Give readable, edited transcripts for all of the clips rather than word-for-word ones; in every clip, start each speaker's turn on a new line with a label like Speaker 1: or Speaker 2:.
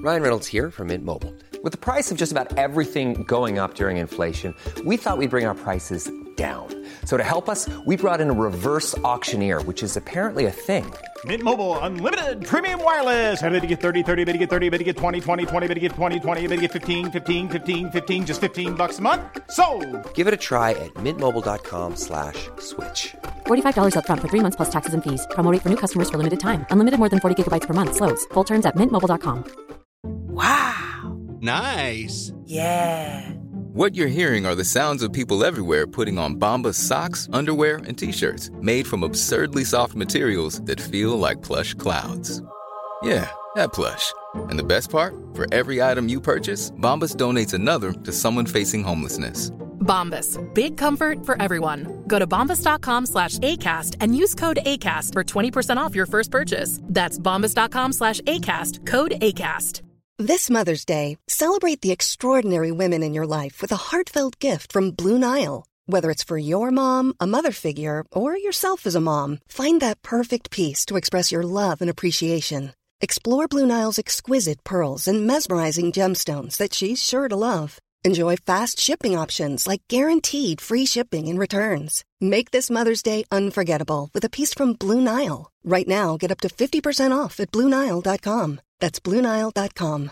Speaker 1: Ryan Reynolds here from Mint Mobile. With the price of just about everything going up during inflation, we thought we'd bring our prices down. So to help us, we brought in a reverse auctioneer, which is apparently a thing.
Speaker 2: Mint Mobile Unlimited Premium Wireless. How to get 30, 30, bit to get 30, bit to get 20, 20, 20, bit to get 20, 20, bit to get 15, 15, 15, 15, just $15 a month? Sold!
Speaker 1: Give it a try at mintmobile.com/switch.
Speaker 3: $45 up front for 3 months plus taxes and fees. Promo rate for new customers for limited time. Unlimited more than 40 gigabytes per month. Slows full terms at mintmobile.com.
Speaker 4: Wow.
Speaker 5: Nice.
Speaker 4: Yeah.
Speaker 5: What you're hearing are the sounds of people everywhere putting on Bombas socks, underwear, and T-shirts made from absurdly soft materials that feel like plush clouds. Yeah, that plush. And the best part? For every item you purchase, Bombas donates another to someone facing homelessness.
Speaker 6: Bombas. Big comfort for everyone. Go to bombas.com/ACAST and use code ACAST for 20% off your first purchase. That's bombas.com/ACAST. Code ACAST.
Speaker 7: This Mother's Day, celebrate the extraordinary women in your life with a heartfelt gift from Blue Nile. Whether it's for your mom, a mother figure, or yourself as a mom, find that perfect piece to express your love and appreciation. Explore Blue Nile's exquisite pearls and mesmerizing gemstones that she's sure to love. Enjoy fast shipping options like guaranteed free shipping and returns. Make this Mother's Day unforgettable with a piece from Blue Nile. Right now, get up to 50% off at BlueNile.com. That's BlueNile.com.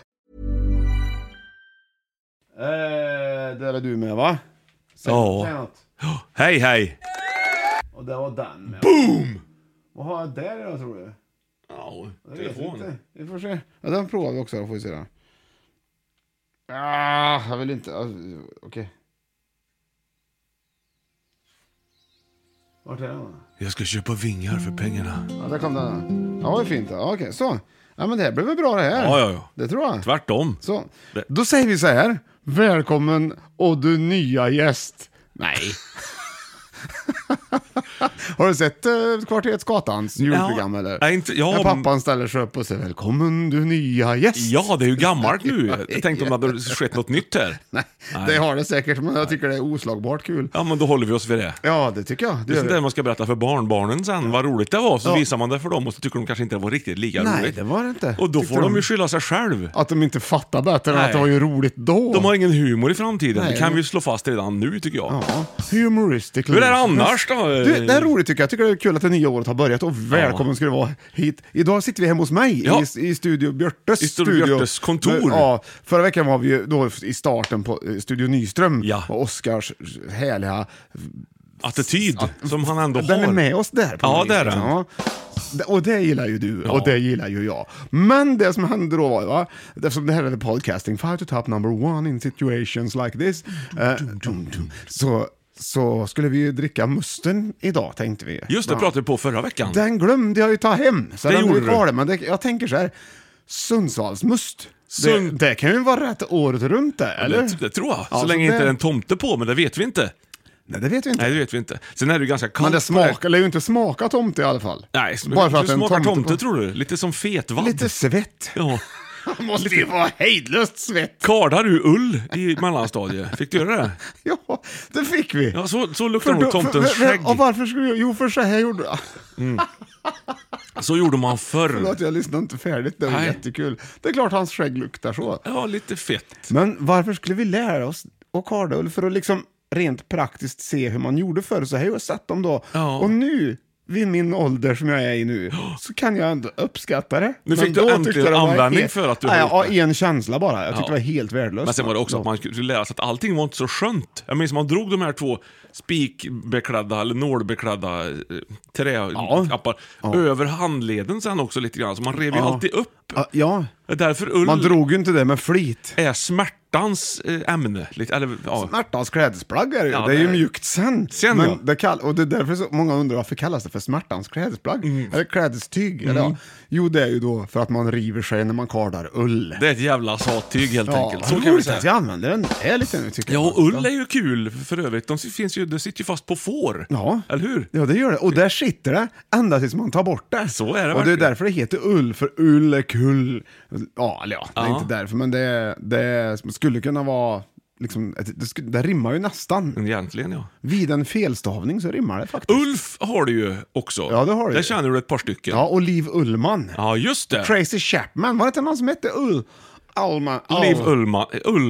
Speaker 8: Där är du med, va?
Speaker 9: Ja. Hej, hej.
Speaker 8: Och det var den med.
Speaker 9: Boom!
Speaker 8: Vad har jag där då, tror du?
Speaker 9: Ja,
Speaker 8: telefon. Vi får se. Ja, den provar vi också, då får vi se det. Jag vill inte. Okej. Vart är den?
Speaker 9: Jag ska köpa vingar för pengarna.
Speaker 8: Ja, där kom den. Ja, vad fint. Ja, okej, så. Ja, men det här blev väl bra det här.
Speaker 9: Ja.
Speaker 8: Det tror jag.
Speaker 9: Tvärtom.
Speaker 8: Så. Då säger vi så här. Välkommen och du nya gäst. Nej. Har du sett Kvarteret Skatans julprogram eller?
Speaker 9: Nej, inte, ja.
Speaker 8: När pappan ställer sig upp och säger välkommen du nya gäst.
Speaker 9: Ja, det är ju gammalt nu. Jag tänkte om det hade skett något nytt här.
Speaker 8: Nej, det har det säkert, men jag tycker det är oslagbart kul.
Speaker 9: Ja, men då håller vi oss vid det.
Speaker 8: Ja, det tycker jag.
Speaker 9: Det är sånt där man ska berätta för barnbarnen sen, vad roligt det var. Så visar man det för dem och så tycker de kanske inte det var riktigt lika roligt.
Speaker 8: Nej, det var det inte.
Speaker 9: Och då får de ju skylla sig själv.
Speaker 8: Att de inte fattar bättre än att det var ju roligt då.
Speaker 9: De har ingen humor i framtiden.
Speaker 8: Nej,
Speaker 9: det kan vi slå fast redan nu, tycker jag.
Speaker 8: Ja, humoristic.
Speaker 9: Hur är det annars då?
Speaker 8: Det är roligt tycker jag. Jag tycker det är kul att det nya året har börjat och välkommen ska du vara hit. Idag sitter vi hemma hos mig i Studio Björtes.
Speaker 9: I Studio Björtes kontor.
Speaker 8: Ja, förra veckan var vi ju då i starten på Studio Nyström och Oskars härliga
Speaker 9: attityd som han ändå har.
Speaker 8: Den är med oss där.
Speaker 9: Ja, det är den.
Speaker 8: Ja. Och det gillar ju du, och det gillar ju jag. Men det som hände då var, va? Eftersom det här är podcasting, five to top number one in situations like this. Så skulle vi ju dricka musten idag, tänkte vi.
Speaker 9: Just det, pratade vi på förra veckan.
Speaker 8: Den glömde jag ju ta hem. Så
Speaker 9: det
Speaker 8: den
Speaker 9: gjorde
Speaker 8: blev kvar, men jag tänker så här, Sundsvallsmust. Det kan ju vara rätt året runt det, eller?
Speaker 9: Det tror jag. Så länge inte är en tomte på, men det vet vi inte.
Speaker 8: Nej, det vet vi inte.
Speaker 9: Nej, det vet vi inte. Sen är det ju ganska kallt.
Speaker 8: Men det smakar, eller ju inte smaka tomte i alla fall.
Speaker 9: Nej,
Speaker 8: bara för att
Speaker 9: det smakar tomte
Speaker 8: på...
Speaker 9: tror du? Lite som fetvadd.
Speaker 8: Lite svett.
Speaker 9: Ja.
Speaker 8: Måste ju vara hejdlöst svett.
Speaker 9: Kardar du ull i mellanstadiet? Fick du göra det?
Speaker 8: Ja, det fick vi.
Speaker 9: Ja, så luktar nog tomtens skägg.
Speaker 8: Och varför skulle jag? Jo, för så här gjorde jag.
Speaker 9: Så gjorde man förr.
Speaker 8: Förlåt, jag lyssnade inte färdigt. Det var jättekul. Det är klart hans skägg luktar så.
Speaker 9: Ja, lite fett.
Speaker 8: Men varför skulle vi lära oss att karda ull? För att liksom rent praktiskt se hur man gjorde förr. Så här har jag sett dem då. Ja. Och nu, vid min ålder som jag är i nu, så kan jag ändå uppskatta det.
Speaker 9: Nu fick du äntligen användning för att du har
Speaker 8: gjort det. En känsla bara. Jag tyckte det var helt värdelöst.
Speaker 9: Men sen var det också att man skulle lära sig att allting var inte så skönt. Jag minns man drog de här två spikbeklädda eller nålbeklädda träappar över handleden sen också lite grann. Så man rev ju alltid upp.
Speaker 8: Ja.
Speaker 9: Därför ull
Speaker 8: man drog ju inte det med flit.
Speaker 9: Är smärtans ämne.
Speaker 8: Smärtans klädesplagg är det. Det är ju mjukt sen men och det är därför så många undrar varför kallas det för smärtans klädesplagg. Eller klädestyg. Eller, jo, det är ju då för att man river sig när man kardar ull.
Speaker 9: Det är ett jävla sattyg helt enkelt.
Speaker 8: Så kan vi säga. Jag använder den lite nu, tycker jag.
Speaker 9: Ja, ull är ju kul för övrigt. Det sitter ju fast på får. Ja. Eller hur?
Speaker 8: Ja, det gör det. Och där sitter det ända tills man tar bort det.
Speaker 9: Så är det.
Speaker 8: Och det är därför det heter ull, för ull är kul. Ja, det är inte därför, men det skulle kunna vara liksom, det rimmar ju nästan.
Speaker 9: Egentligen, ja.
Speaker 8: Vid en felstavning så rimmar det faktiskt.
Speaker 9: Ulf har du ju också.
Speaker 8: Ja, det har du.
Speaker 9: Där känner du ett par stycken.
Speaker 8: Ja, och Liv Ullman.
Speaker 9: Ja, just det.
Speaker 8: Tracy Chapman, var det inte någon som hette
Speaker 9: Liv Ullman.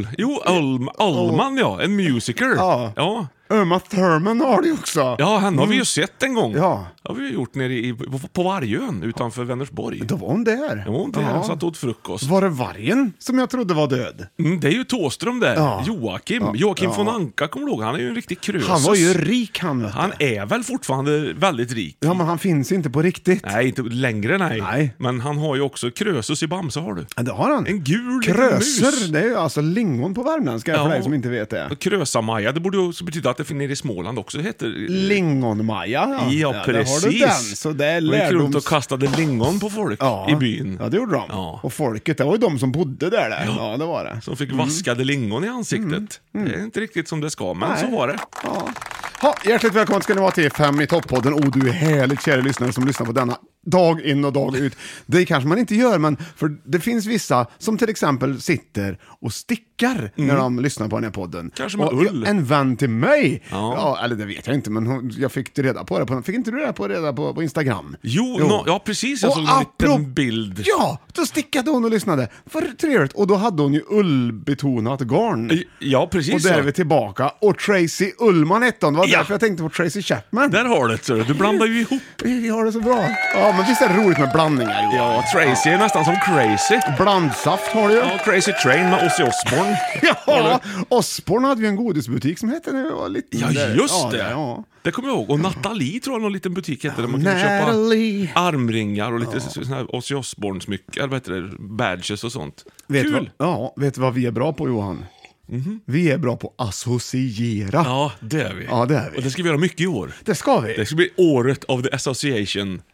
Speaker 9: Ullman, ja. En musiker. Ja.
Speaker 8: Uma Thurman har det också.
Speaker 9: Ja, han har vi ju sett en gång.
Speaker 8: Ja.
Speaker 9: Det har vi ju gjort nere på Vargön utanför Vänersborg.
Speaker 8: Då var hon där.
Speaker 9: Ja, hon där satt åt frukost.
Speaker 8: Var det vargen som jag trodde var död?
Speaker 9: Det är ju Tåström där. Ja. Joakim von Anka, kommer du ihåg? Han är ju en riktig krösus.
Speaker 8: Han var ju rik, han vet du.
Speaker 9: Han är väl fortfarande väldigt rik.
Speaker 8: Ja, men han finns inte på riktigt.
Speaker 9: Nej, inte längre, nej. Men han har ju också krösus i Bamse, har du.
Speaker 8: Ja, det har han.
Speaker 9: En gul
Speaker 8: kröser,
Speaker 9: mus.
Speaker 8: Det är ju alltså lingon på värmländska, för dig som inte vet det.
Speaker 9: Krösa-Maja, det borde ju också betyda att det finns i Småland också heter
Speaker 8: Lingon-Maja.
Speaker 9: Ja, precis.
Speaker 8: Har du den, så det är
Speaker 9: lärdoms... och kastade lingon på folk i byn.
Speaker 8: Ja, det gjorde de. Ja. Och folket, det var ju de som bodde där. Ja, det var det.
Speaker 9: Som fick vaskade lingon i ansiktet. Det är inte riktigt som det ska, men så var det.
Speaker 8: Ja, hjärtligt välkommen ska ni vara till 5 i topp-podden. Du är härligt, kära lyssnare, som lyssnar på denna dag in och dag ut. Det kanske man inte gör, men för det finns vissa som till exempel sitter och stickar när de lyssnar på den här podden.
Speaker 9: Kanske med ull.
Speaker 8: En vän till mig, eller det vet jag inte, men jag fick reda på det. Fick inte du reda på Instagram?
Speaker 9: Jo. Ja precis, jag såg en liten bild.
Speaker 8: Ja, då stickade hon och lyssnade. För trevligt. Och då hade hon ju ullbetonat garn.
Speaker 9: Ja, precis.
Speaker 8: Och där är vi tillbaka. Och Tracy Ullman hette hon. Det var därför jag tänkte på Tracy Chapman.
Speaker 9: Där har du det, du blandar ju ihop.
Speaker 8: Vi har det så bra. Ja, men visst är det roligt med blandningar.
Speaker 9: Ja, Tracy är nästan som Crazy.
Speaker 8: Blandsaft har du ju.
Speaker 9: Ja, Crazy Train med Ozzy Osbourne.
Speaker 8: Ja, Osbourne hade ju en godisbutik som hette när vi var lite.
Speaker 9: Ja, just det. Ja. Det kommer jag ihåg. Och Nathalie tror jag någon liten butik hette där man kunde köpa armringar och lite såna här Ozzy Osbourne-smyckar, vad heter det? Badges och sånt. Kul!
Speaker 8: Vet du vad vi är bra på, Johan? Vi är bra på associera.
Speaker 9: Ja, det är vi.
Speaker 8: Ja, det är vi.
Speaker 9: Och det ska vi göra mycket i år.
Speaker 8: Det ska vi.
Speaker 9: Det ska bli året av the association.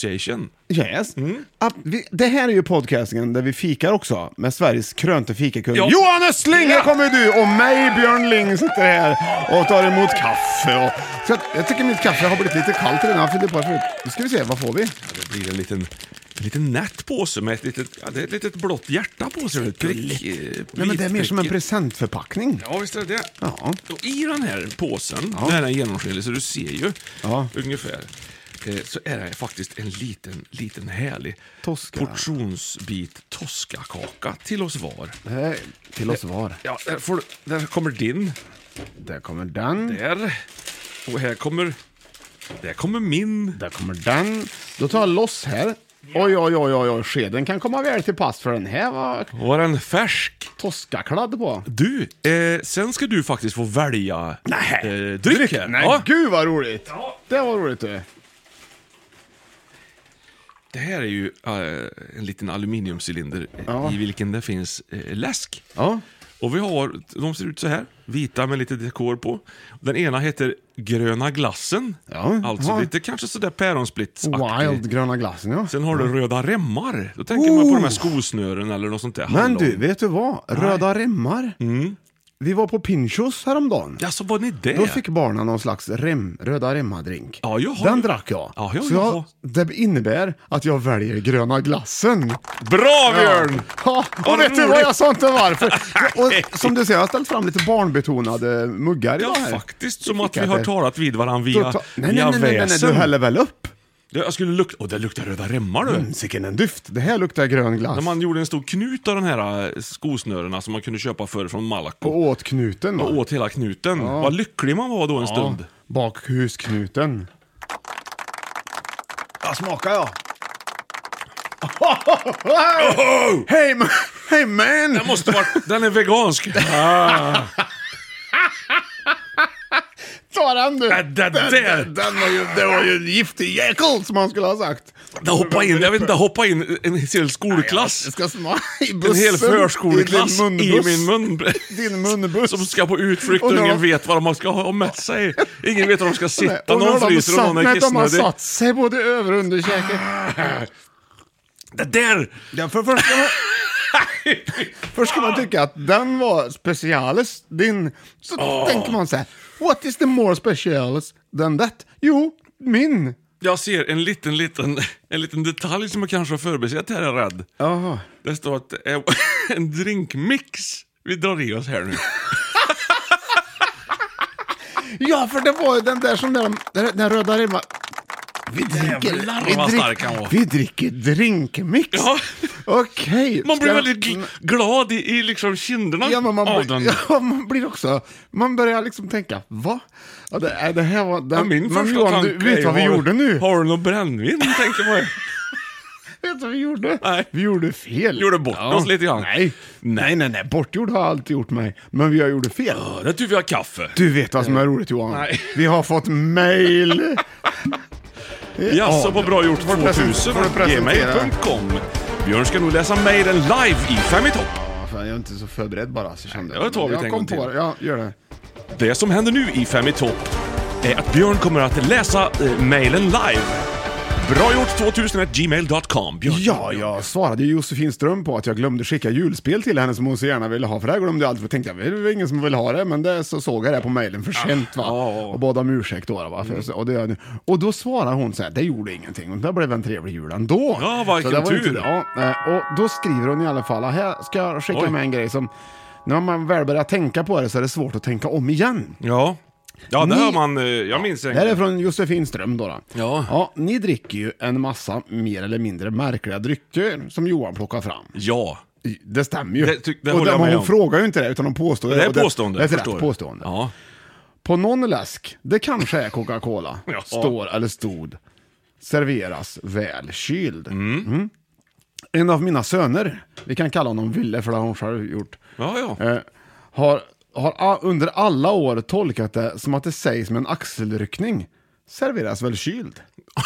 Speaker 8: Yes. Det här är ju podcastingen där vi fikar också med Sveriges krönte fikakung.
Speaker 9: Ja.
Speaker 8: Johan Östling, här kommer du och mig, Björn Ling, sitter här och tar emot kaffe. Så jag tycker mitt kaffe har blivit lite kallt redan. Nu ska vi se, vad får vi?
Speaker 9: Det blir en liten nätt påse med ett litet blått hjärta på sig.
Speaker 8: Nej, men det är mer som en presentförpackning.
Speaker 9: Ja, visst är det.
Speaker 8: Ja.
Speaker 9: Och i den här påsen, den är genomskinlig så du ser ju ungefär, så är det faktiskt en liten härlig portionsbit toskakaka till oss var.
Speaker 8: Till oss var.
Speaker 9: Ja, där kommer din.
Speaker 8: Där kommer den.
Speaker 9: Där. Och här kommer min.
Speaker 8: Där kommer den. Då tar jag loss här. Oj, skeden kan komma väl till pass för den här
Speaker 9: var en färsk
Speaker 8: toskakladd på.
Speaker 9: Du, sen ska du faktiskt få välja dryck här.
Speaker 8: Nej, gud vad roligt. Ja. Det var roligt du.
Speaker 9: Det här är ju en liten aluminiumcylinder i vilken det finns läsk.
Speaker 8: Ja.
Speaker 9: Och de ser ut så här, vita med lite dekor på. Den ena heter gröna glassen.
Speaker 8: Ja.
Speaker 9: Alltså lite kanske sådär päronsplittsaktig.
Speaker 8: Wild gröna glassen, ja.
Speaker 9: Sen har du röda remmar. Då tänker man på de här skosnören eller något sånt där.
Speaker 8: Men du, vet du vad? Röda remmar. Vi var på Pinchos häromdagen.
Speaker 9: Ja, så var ni det?
Speaker 8: Då fick barnen någon slags röda remmadrink.
Speaker 9: Ja,
Speaker 8: den drack jag. Så det innebär att jag väljer gröna glassen.
Speaker 9: Bra, Björn!
Speaker 8: Ja, och vet du vad jag sa inte varför? Och som du ser, jag har ställt fram lite barnbetonade muggar.
Speaker 9: Ja, faktiskt som att vi har talat vid varandra via
Speaker 8: Nej, du häller väl upp?
Speaker 9: Jag skulle lukta, det luktar röda remmar du.
Speaker 8: Sicken en duft. Det här luktar grön glass.
Speaker 9: När man gjorde en stor knut av den här skosnörerna som man kunde köpa för från Malaco.
Speaker 8: Och åt knuten då.
Speaker 9: Och åt hela knuten. Ja. Vad lycklig man var då en stund.
Speaker 8: Bakhusknuten. Jag smakar jag. Hey man.
Speaker 9: Det måste vara, den är vegansk.
Speaker 8: Ta den du.
Speaker 9: Det
Speaker 8: var ju en giftig jäkel som man skulle ha sagt.
Speaker 9: Hoppa in en hel skolklass.
Speaker 8: Jag ska smaka i bussen.
Speaker 9: En hel förskoleklass i min mun.
Speaker 8: Din munbuss.
Speaker 9: Som ska på utflykt och ingen vet vad de ska ha med sig. Ingen vet var de ska sitta. Någon fryser och någon är kissnödig.
Speaker 8: De har satt sig både över och under käken.
Speaker 9: Det där!
Speaker 8: Ja, först ska man tycka att den var specialis. Så tänker man så här: what is the more specialis than that? Jo, min.
Speaker 9: Jag ser en liten detalj som jag kanske har förbisett här, är rädd.
Speaker 8: Aha.
Speaker 9: Det står att det är en drinkmix vi drar i oss här nu.
Speaker 8: Ja, för det var ju den där som den röda remma. Vi dricker drinkmix.
Speaker 9: Ja.
Speaker 8: Okej.
Speaker 9: Man blir väldigt glad i liksom kinderna.
Speaker 8: Ja, men man blir också... Man börjar liksom tänka, va? Ja, det här var...
Speaker 9: Min första tanke
Speaker 8: vet vad vi gjorde nu?
Speaker 9: Har du någon brännvin, tänker man.
Speaker 8: Vet du vad vi gjorde?
Speaker 9: Nej.
Speaker 8: Vi gjorde fel.
Speaker 9: Gjorde bort oss lite grann.
Speaker 8: Nej. Bortgjord har jag alltid gjort mig. Men vi har gjort fel.
Speaker 9: Ja, det tycker vi har kaffe.
Speaker 8: Du vet vad som är roligt, Johan.
Speaker 9: Nej.
Speaker 8: Vi har fått mail.
Speaker 9: Jaså, på bra gjort 2000. Gmail.com. Björn ska nog läsa mailen live i 5 i topp.
Speaker 8: Fan, jag är inte så förberedd bara. Så kände
Speaker 9: jag tar vi
Speaker 8: jag kom på det. Ja, gör det.
Speaker 9: Det som händer nu i 5 i topp är att Björn kommer att läsa mailen live. Bra gjort 2000@gmail.com.
Speaker 8: Ja, jag svarade Josefin Ström på att jag glömde skicka julspel till henne som hon så gärna ville ha. För det glömde jag alltid. För tänkte jag, det var ingen som vill ha det. Men det så såg jag det på mejlen för sent, va? Och bad om ursäkt då, va? Och då svarade hon så här, det gjorde ingenting. Och det blev en trevlig jul ändå.
Speaker 9: Ja, vilken tur.
Speaker 8: Och då skriver hon i alla fall, här ska jag skicka med en grej som, när man väl börjar tänka på det så är det svårt att tänka om igen.
Speaker 9: Ja, det hör man, jag minns en.
Speaker 8: Det här är från Josefin Ström då.
Speaker 9: Ja,
Speaker 8: ni dricker ju en massa mer eller mindre märkliga drycker som Johan plockar fram.
Speaker 9: Ja.
Speaker 8: Det stämmer ju.
Speaker 9: Det håller jag med om.
Speaker 8: Hon frågar ju inte det, utan hon påstår det.
Speaker 9: Det är påstående.
Speaker 8: Det är ett påstående.
Speaker 9: Ja.
Speaker 8: På någon läsk, det kanske är Coca-Cola, står eller stod, serveras väl kyld. En av mina söner, vi kan kalla honom Ville för det har hon själv gjort, har under alla år tolkat det som att det sägs med en axelryckning. Serveras väl kyld?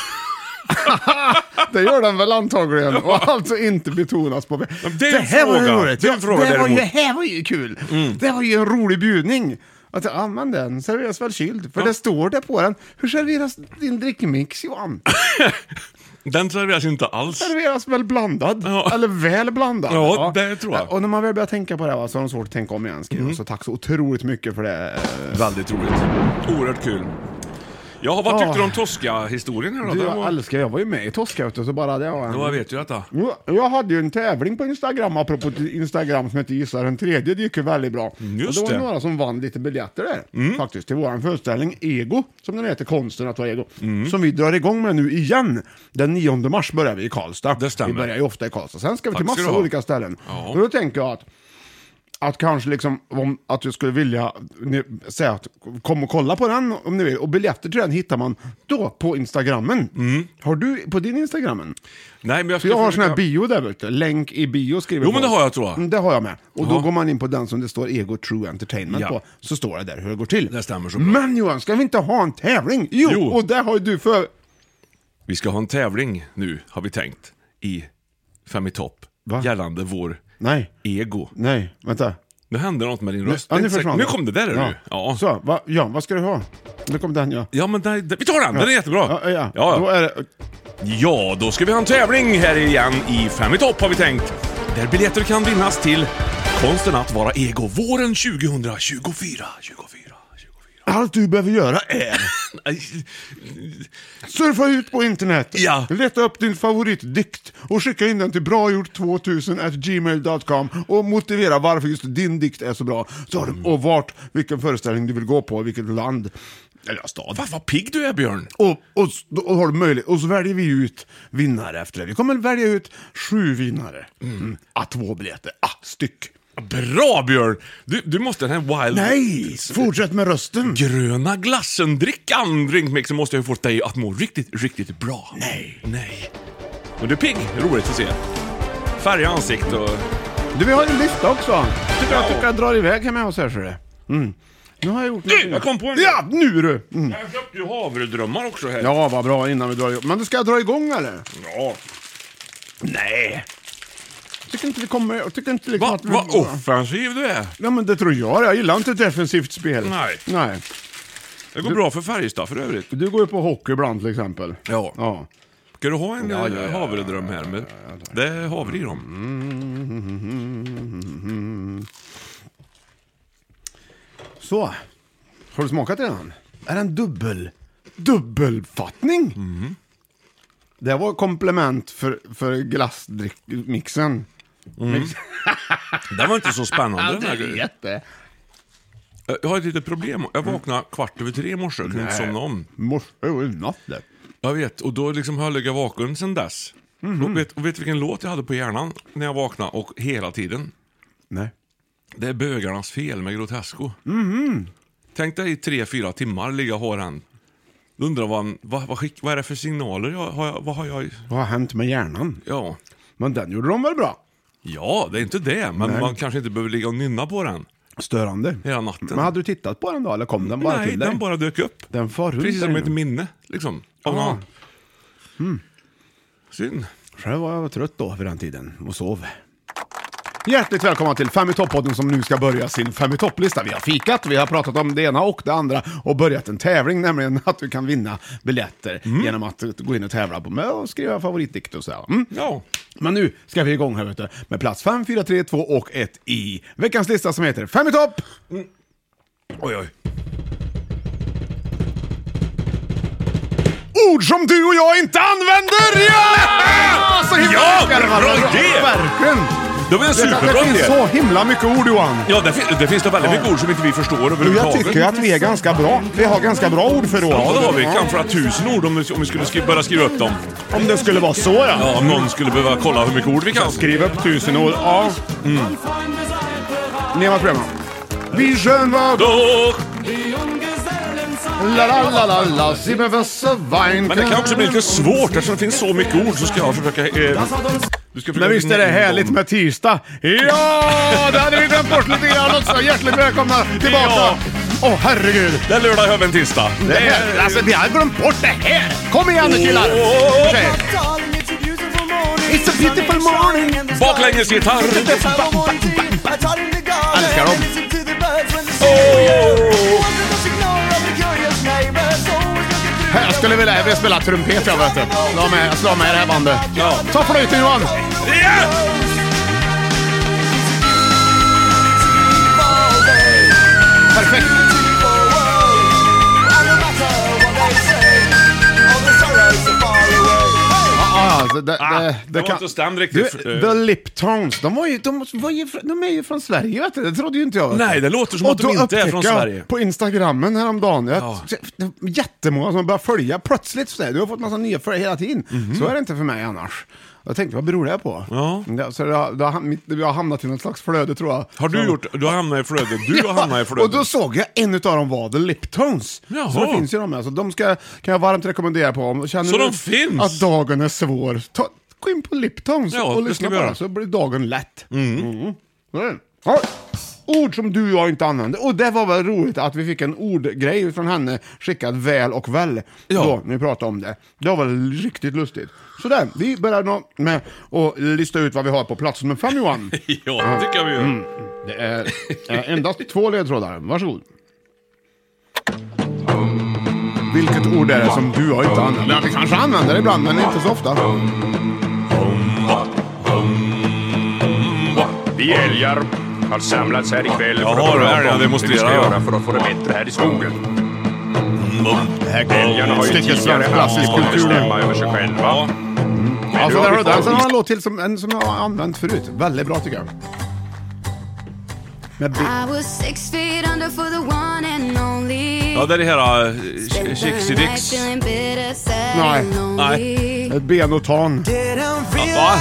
Speaker 8: Det gör den väl antagligen. Och alltså inte betonas på...
Speaker 9: Det här var ju roligt.
Speaker 8: Det här var ju kul. Det var ju en rolig bjudning. Att men den serveras väl kyld. För det står det på den. Hur serveras din drickmix, Johan?
Speaker 9: Den serveras inte alls.
Speaker 8: Serveras väl blandad. Eller väl blandad.
Speaker 9: Ja, det tror jag.
Speaker 8: Och när man väl börjar tänka på det så är det svårt att tänka om igen. Så tack så otroligt mycket för det.
Speaker 9: Väldigt roligt. Oerhört kul. Ja, vad tyckte du om Tosca-historien här då?
Speaker 8: Jag var ju med i Tosca, så bara det var en...
Speaker 9: Ja, jag vet ju detta.
Speaker 8: Jag hade ju en tävling på Instagram, apropå Instagram, som heter Gissa den tredje, det gick ju väldigt bra.
Speaker 9: Just
Speaker 8: och det var några som vann lite biljetter där, faktiskt, till våran föreställning Ego, som den heter, konsten att vara ego, som vi drar igång med nu igen. Den 9 mars börjar vi i Karlstad.
Speaker 9: Det stämmer.
Speaker 8: Vi börjar ju ofta i Karlstad, sen ska vi till massa olika ställen. Och då tänker jag att kanske liksom, att du skulle vilja säga att kom och kolla på den om ni vill. Och biljetter till den hittar man då på Instagrammen. Har du på din Instagrammen?
Speaker 9: Nej, men
Speaker 8: jag har sån här bio där, vet du. Länk i bio skriver
Speaker 9: Jo, men det har jag, tror jag.
Speaker 8: Det har jag med. Och då går man in på den som det står Ego True Entertainment på. Så står det där hur det går till.
Speaker 9: Det stämmer så bra.
Speaker 8: Men Johan, ska vi inte ha en tävling? Jo. Och det har ju du för...
Speaker 9: Vi ska ha en tävling nu, har vi tänkt, i 5 i topp. Gällande vår...
Speaker 8: Nej.
Speaker 9: Ego.
Speaker 8: Nej, vänta.
Speaker 9: Nu händer något med din röst.
Speaker 8: Nu
Speaker 9: kom det där, är du.
Speaker 8: Ja. Så, vad ska du ha? Nu kom den,
Speaker 9: Ja, men vi tar den. Den är jättebra.
Speaker 8: Ja. Då är det...
Speaker 9: Ja, då ska vi ha en tävling här igen i 5 i topp, har vi tänkt. Där biljetter kan vinnas till konsten att vara ego våren 2024.
Speaker 8: Allt du behöver göra är surfa ut på internet, leta upp din favoritdikt och skicka in den till bragjort2000@gmail.com och motivera varför just din dikt är så bra. Och vilken föreställning du vill gå på, vilket land eller stad.
Speaker 9: Vad pigg du är, Björn.
Speaker 8: Och har du möjlighet. Och så väljer vi ut vinnare efter det. Vi kommer välja ut 7 vinnare. 2 biljetter. Styck.
Speaker 9: Bra, Björn! Du måste den här wild...
Speaker 8: Nej! Fortsätt med rösten.
Speaker 9: Gröna glassen-drickan drinkmixen måste jag få dig att må riktigt, riktigt bra.
Speaker 8: Nej.
Speaker 9: Men du är pigg. Roligt att se. Färg i ansikt och...
Speaker 8: Vi har en lista också. Jag tycker jag drar iväg här med oss här, så det. Nu har jag gjort något.
Speaker 9: Jag kom på en...
Speaker 8: Ja, nu du!
Speaker 9: Jag köpte ju havredrömmar också här.
Speaker 8: Ja, vad bra, innan vi drar igång. Men du ska dra igång, eller?
Speaker 9: Ja.
Speaker 8: Nej. Tycker inte vi kommer... Tycker inte liksom att vi...
Speaker 9: Vad offensiv du är.
Speaker 8: Ja, men det tror jag. Jag gillar inte ett defensivt spel. Nej.
Speaker 9: Det går bra för Färjestad för övrigt.
Speaker 8: Du går ju på hockey ibland, till exempel.
Speaker 9: Ja. Ska du ha en havredröm här med? Det är havre i dem.
Speaker 8: Så. Har du smakat redan? Är det en dubbelfattning? Det var komplement för glassmixen.
Speaker 9: Det var inte så spännande.
Speaker 8: Det är jätte.
Speaker 9: Jag har ett litet problem. Jag vaknade 2:15 i morse och kunde inte somna om.
Speaker 8: Morse och natt.
Speaker 9: Jag vet, och då liksom har jag legat vaken sedan dess. Och vet vilken låt jag hade på hjärnan när jag vaknade och hela tiden?
Speaker 8: Nej.
Speaker 9: Det är Bögarnas fel med Grotesco. Tänk dig i 3-4 timmar ligga och ha den. Undrar vad är det för signaler vad har
Speaker 8: hänt med hjärnan?
Speaker 9: Ja.
Speaker 8: Men den gjorde de väl bra?
Speaker 9: Ja, det är inte det. Men man kanske inte behöver ligga och nynna på den.
Speaker 8: Störande.
Speaker 9: Hela natten.
Speaker 8: Men hade du tittat på den då? Eller kom den bara till dig?
Speaker 9: Nej, den bara dök upp.
Speaker 8: Den far runt.
Speaker 9: Precis som ett minne, liksom. Synd.
Speaker 8: Själv var jag trött då för den tiden och sov. Hjärtligt välkomna till 5 i topp-podden som nu ska börja sin 5 i topp-lista. Vi har fikat, vi har pratat om det ena och det andra och börjat en tävling, nämligen att du kan vinna biljetter genom att gå in och tävla på mig och skriva favoritdikt och så.
Speaker 9: Ja.
Speaker 8: Men nu ska vi igång här, vet du, med plats 5, 4, 3, 2 och 1 i veckans lista som heter 5 i topp. Oj. Ord som du och jag inte använder! Ja! Så himla verkligen!
Speaker 9: Det var en superbra
Speaker 8: det finns så himla mycket ord, Johan.
Speaker 9: Ja, det finns det väldigt mycket ord som inte vi förstår överhuvudtaget.
Speaker 8: Jag tycker att vi är ganska bra. Vi har ganska bra ord för ord.
Speaker 9: Ja, det har vi. Kanske 1000 ord om vi skulle börja skriva upp dem.
Speaker 8: Om det skulle vara så, ja.
Speaker 9: Ja, om någon skulle behöva kolla hur mycket ord vi kan.
Speaker 8: Skriva upp 1000 ord, ja. Ni har varit med. Vi skön var
Speaker 9: då.
Speaker 8: La,
Speaker 9: men det kan också bli lite svårt eftersom det finns så mycket ord, så ska jag försöka...
Speaker 8: Men visst är det härligt med tisdag? Ja, det hade vi glömt bort lite grann också. Hjärtligt välkomna tillbaka. Åh, herregud.
Speaker 9: Det är lördag över en tisdag.
Speaker 8: Alltså, vi har glömt bort det här. Kom igen nu, killar. It's a beautiful morning.
Speaker 9: Baklängesgitarr.
Speaker 8: Älskar dem. Jag skulle vilja spela trumpet, jag vet. Slå med i det här bandet.
Speaker 9: Ja.
Speaker 8: Ta flöjten, Johan.
Speaker 9: Yeah!
Speaker 8: Perfekt.
Speaker 9: Det var inte stämt riktigt.
Speaker 8: The Liptones, de är ju från Sverige, vet du. Det trodde ju inte jag.
Speaker 9: Nej, det låter som att de inte är från Sverige.
Speaker 8: På Instagrammen häromdagen, jättemånga som börjar följa plötsligt så där. Du har fått massa nya följare hela tiden. Så är det inte för mig annars. Jag tänkte, vad beror det på?
Speaker 9: Ja.
Speaker 8: Så jag har hamnat i något slags flöde, tror jag.
Speaker 9: Har du gjort? Du har hamnat i flöde. Du har hamnat i flöde.
Speaker 8: Och då såg jag en utav dem var The Liptones.
Speaker 9: Jaha.
Speaker 8: Så det finns ju de här. Så de kan jag varmt rekommendera på. Känner
Speaker 9: så
Speaker 8: du
Speaker 9: de finns?
Speaker 8: Att dagen är svår, gå in på Liptones och lyssna på det. Så blir dagen lätt. Ja. Ord som du och jag inte använder. Och det var väl roligt att vi fick en ordgrej från henne skickad väl och väl.
Speaker 9: Ja.
Speaker 8: Då, när vi pratade om det. Det var väl riktigt lustigt. Så där, vi börjar nå med att lista ut vad vi har på plats nummer 5, Johan.
Speaker 9: Ja, det tycker jag vi gör.
Speaker 8: Det är endast 2 ledtrådar. Varsågod. Vilket ord är det som du och inte använder? Ja, vi kanske använder det ibland, men inte så ofta.
Speaker 10: Vi älgar har samlats här ikväll för
Speaker 9: att höra vad vi ska göra
Speaker 10: för att få det bättre här i skogen.
Speaker 8: Älgarna har ju tidigare klassisk kultur
Speaker 10: över sig själva.
Speaker 8: Alltså, där har en låt till som jag har använt förut. Väldigt bra, tycker jag.
Speaker 9: Ja, det är det här Chixi Dix.
Speaker 8: Nej. Ben och tan.
Speaker 9: Va?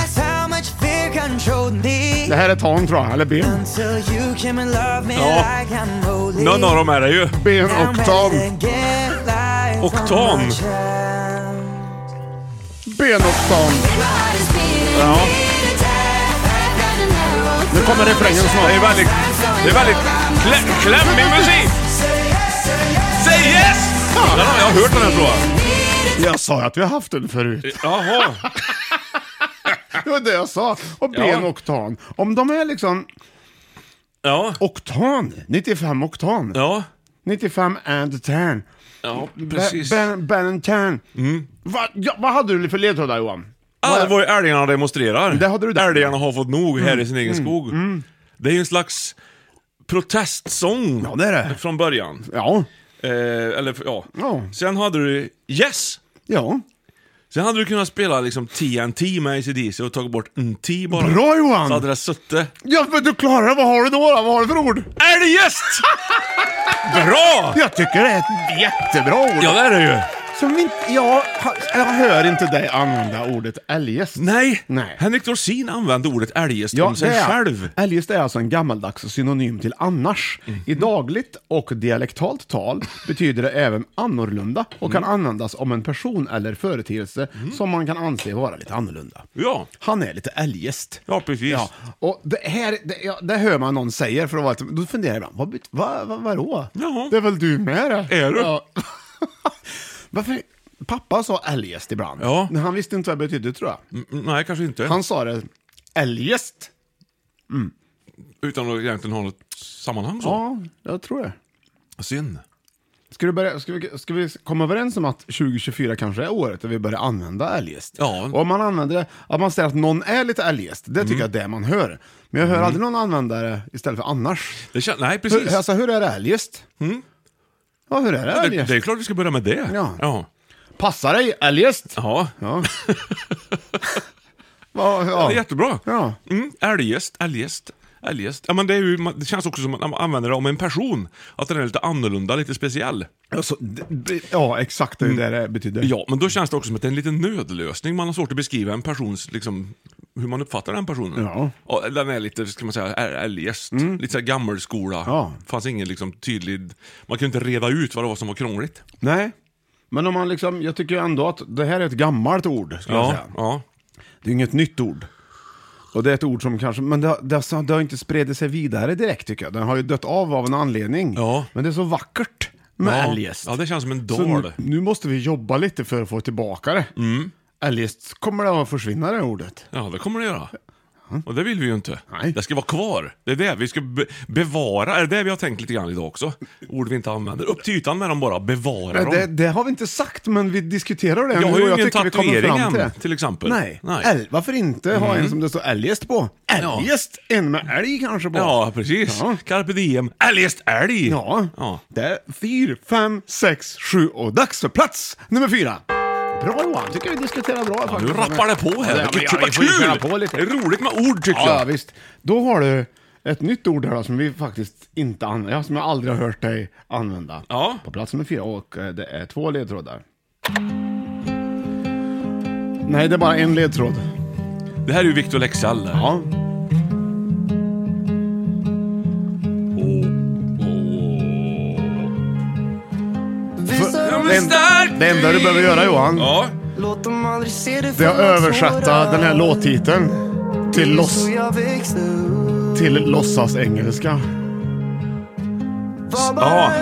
Speaker 8: Det här är tan, tror jag, eller ben.
Speaker 9: Ja. Någon av dem är det ju.
Speaker 8: Ben och tan.
Speaker 9: Oktan.
Speaker 8: Ben och tan.
Speaker 9: Ja.
Speaker 8: Nu kommer refrängen snart.
Speaker 9: Det är väldigt klämmig musik. Say yes! Ja, den har jag hört den här, tror jag.
Speaker 8: Jag sa att vi har haft den förut.
Speaker 9: Jaha.
Speaker 8: Det var det jag sa. Och ben och tan. Om de är liksom...
Speaker 9: Ja.
Speaker 8: Oktan. 95 oktan.
Speaker 9: Ja.
Speaker 8: 95 and 10.
Speaker 9: Ja, precis.
Speaker 8: Ben and 10. Vad hade du för ledtrådar, Johan?
Speaker 9: Det var ju älgarna demonstrerar.
Speaker 8: Det hade du där.
Speaker 9: Älgarna har fått nog här i sin egen skog. Det är ju en slags protestsång.
Speaker 8: Ja, det är det.
Speaker 9: Från början.
Speaker 8: Ja.
Speaker 9: Ja. Sen hade du Yes.
Speaker 8: Ja.
Speaker 9: Sen hade du kunnat spela liksom TNT med ACDC och tagit bort en T bara.
Speaker 8: Bra, Johan!
Speaker 9: Så hade det suttit.
Speaker 8: Ja, men du klarar det. Vad har du då? Vad har du för ord?
Speaker 9: Älggäst! Bra!
Speaker 8: Jag tycker det är ett jättebra ord.
Speaker 9: Ja, det är det ju.
Speaker 8: Som jag hör inte dig använda ordet eljest.
Speaker 9: Nej.
Speaker 8: Nej.
Speaker 9: Henrik Dorsin använde ordet eljest om sig själv.
Speaker 8: Eljest är alltså en gammaldags synonym till annars. I dagligt och dialektalt tal betyder det även annorlunda och kan användas om en person eller företeelse som man kan anse vara lite annorlunda.
Speaker 9: Ja.
Speaker 8: Han är lite eljest.
Speaker 9: Ja, precis. Ja.
Speaker 8: Och det hör man någon säger för att vara lite, då funderar jag ibland, vadå?
Speaker 9: Ja.
Speaker 8: Det är väl du med det?
Speaker 9: Är du?
Speaker 8: Ja. Varför? Pappa sa eljest ibland.
Speaker 9: Ja.
Speaker 8: Men han visste inte vad det betydde, tror jag.
Speaker 9: Nej, kanske inte.
Speaker 8: Han sa det eljest.
Speaker 9: Utan att egentligen ha något sammanhang så.
Speaker 8: Ja, jag tror det.
Speaker 9: Synd.
Speaker 8: Ska vi komma överens om att 2024 kanske är året där vi börjar använda eljest?
Speaker 9: Ja.
Speaker 8: Och om man använder det, att man säger att någon är lite eljest, det tycker jag är det man hör. Men jag hör aldrig någon använda det istället för annars.
Speaker 9: Nej, precis.
Speaker 8: Hur är det eljest? Ja, hur är det eljest?
Speaker 9: Det är klart vi ska börja med det.
Speaker 8: Ja. Passa dig, eljest.
Speaker 9: Ja.
Speaker 8: Ja.
Speaker 9: Det är jättebra.
Speaker 8: Ja.
Speaker 9: Eljest. Ja, men det känns också som att man använder det om en person. Att den är lite annorlunda, lite speciell.
Speaker 8: Alltså, ja, exakt det är det betyder.
Speaker 9: Ja, men då känns det också som att det är en liten nödlösning. Man har svårt att beskriva en persons, liksom, hur man uppfattar den personen.
Speaker 8: Ja.
Speaker 9: Och den är lite, ska man säga, eljest. Lite så här gammelskola.
Speaker 8: Ja.
Speaker 9: Fanns ingen liksom tydlig... Man kunde inte reda ut vad det var som var krångligt.
Speaker 8: Nej, men om man liksom, jag tycker ändå att det här är ett gammalt ord, skulle jag säga.
Speaker 9: Ja.
Speaker 8: Det är inget nytt ord. Och det är ett ord som kanske, men det har inte spridit sig vidare direkt, tycker jag. Den har ju dött av en anledning.
Speaker 9: Ja.
Speaker 8: Men det är så vackert med eljest.
Speaker 9: Ja, det känns som en dal.
Speaker 8: Så nu måste vi jobba lite för att få tillbaka det. Eljest kommer det att försvinna det ordet.
Speaker 9: Ja, det kommer det göra. Och det vill vi ju inte.
Speaker 8: Nej.
Speaker 9: Det ska vara kvar. Det är det vi ska bevara. Är det vi har tänkt lite grann idag också? Ord vi inte använder. Upp till ytan med dem bara. Bevara dem.
Speaker 8: Det har vi inte sagt, men vi diskuterar det.
Speaker 9: Jag har ju ingen
Speaker 8: tycker vi kommer fram till det.
Speaker 9: till exempel.
Speaker 8: Nej. Varför inte ha en som det står eljest på? Eljest. En med älg kanske på.
Speaker 9: Ja, precis. Ja. Carpe diem. Eljest älg.
Speaker 8: Ja. Det är 4, 5, 6, 7 och dags för plats nummer 4. Bra Johan, tycker vi diskuterar bra.
Speaker 9: Ja, nu rappar det på här.
Speaker 8: Vi får köra på lite.
Speaker 9: Det är roligt med ord, tycker jag.
Speaker 8: Ja, visst. Då har du ett nytt ord här som vi faktiskt inte använder, som jag aldrig har hört dig använda.
Speaker 9: Ja.
Speaker 8: På plats nummer 4, och det är 2 ledtrådar. Nej, det är bara en ledtråd.
Speaker 9: Det här är ju Victor Leksell.
Speaker 8: Ja. Det enda du behöver göra, Johan, det är att översätta den här låttiteln till låtsas engelska. Ja,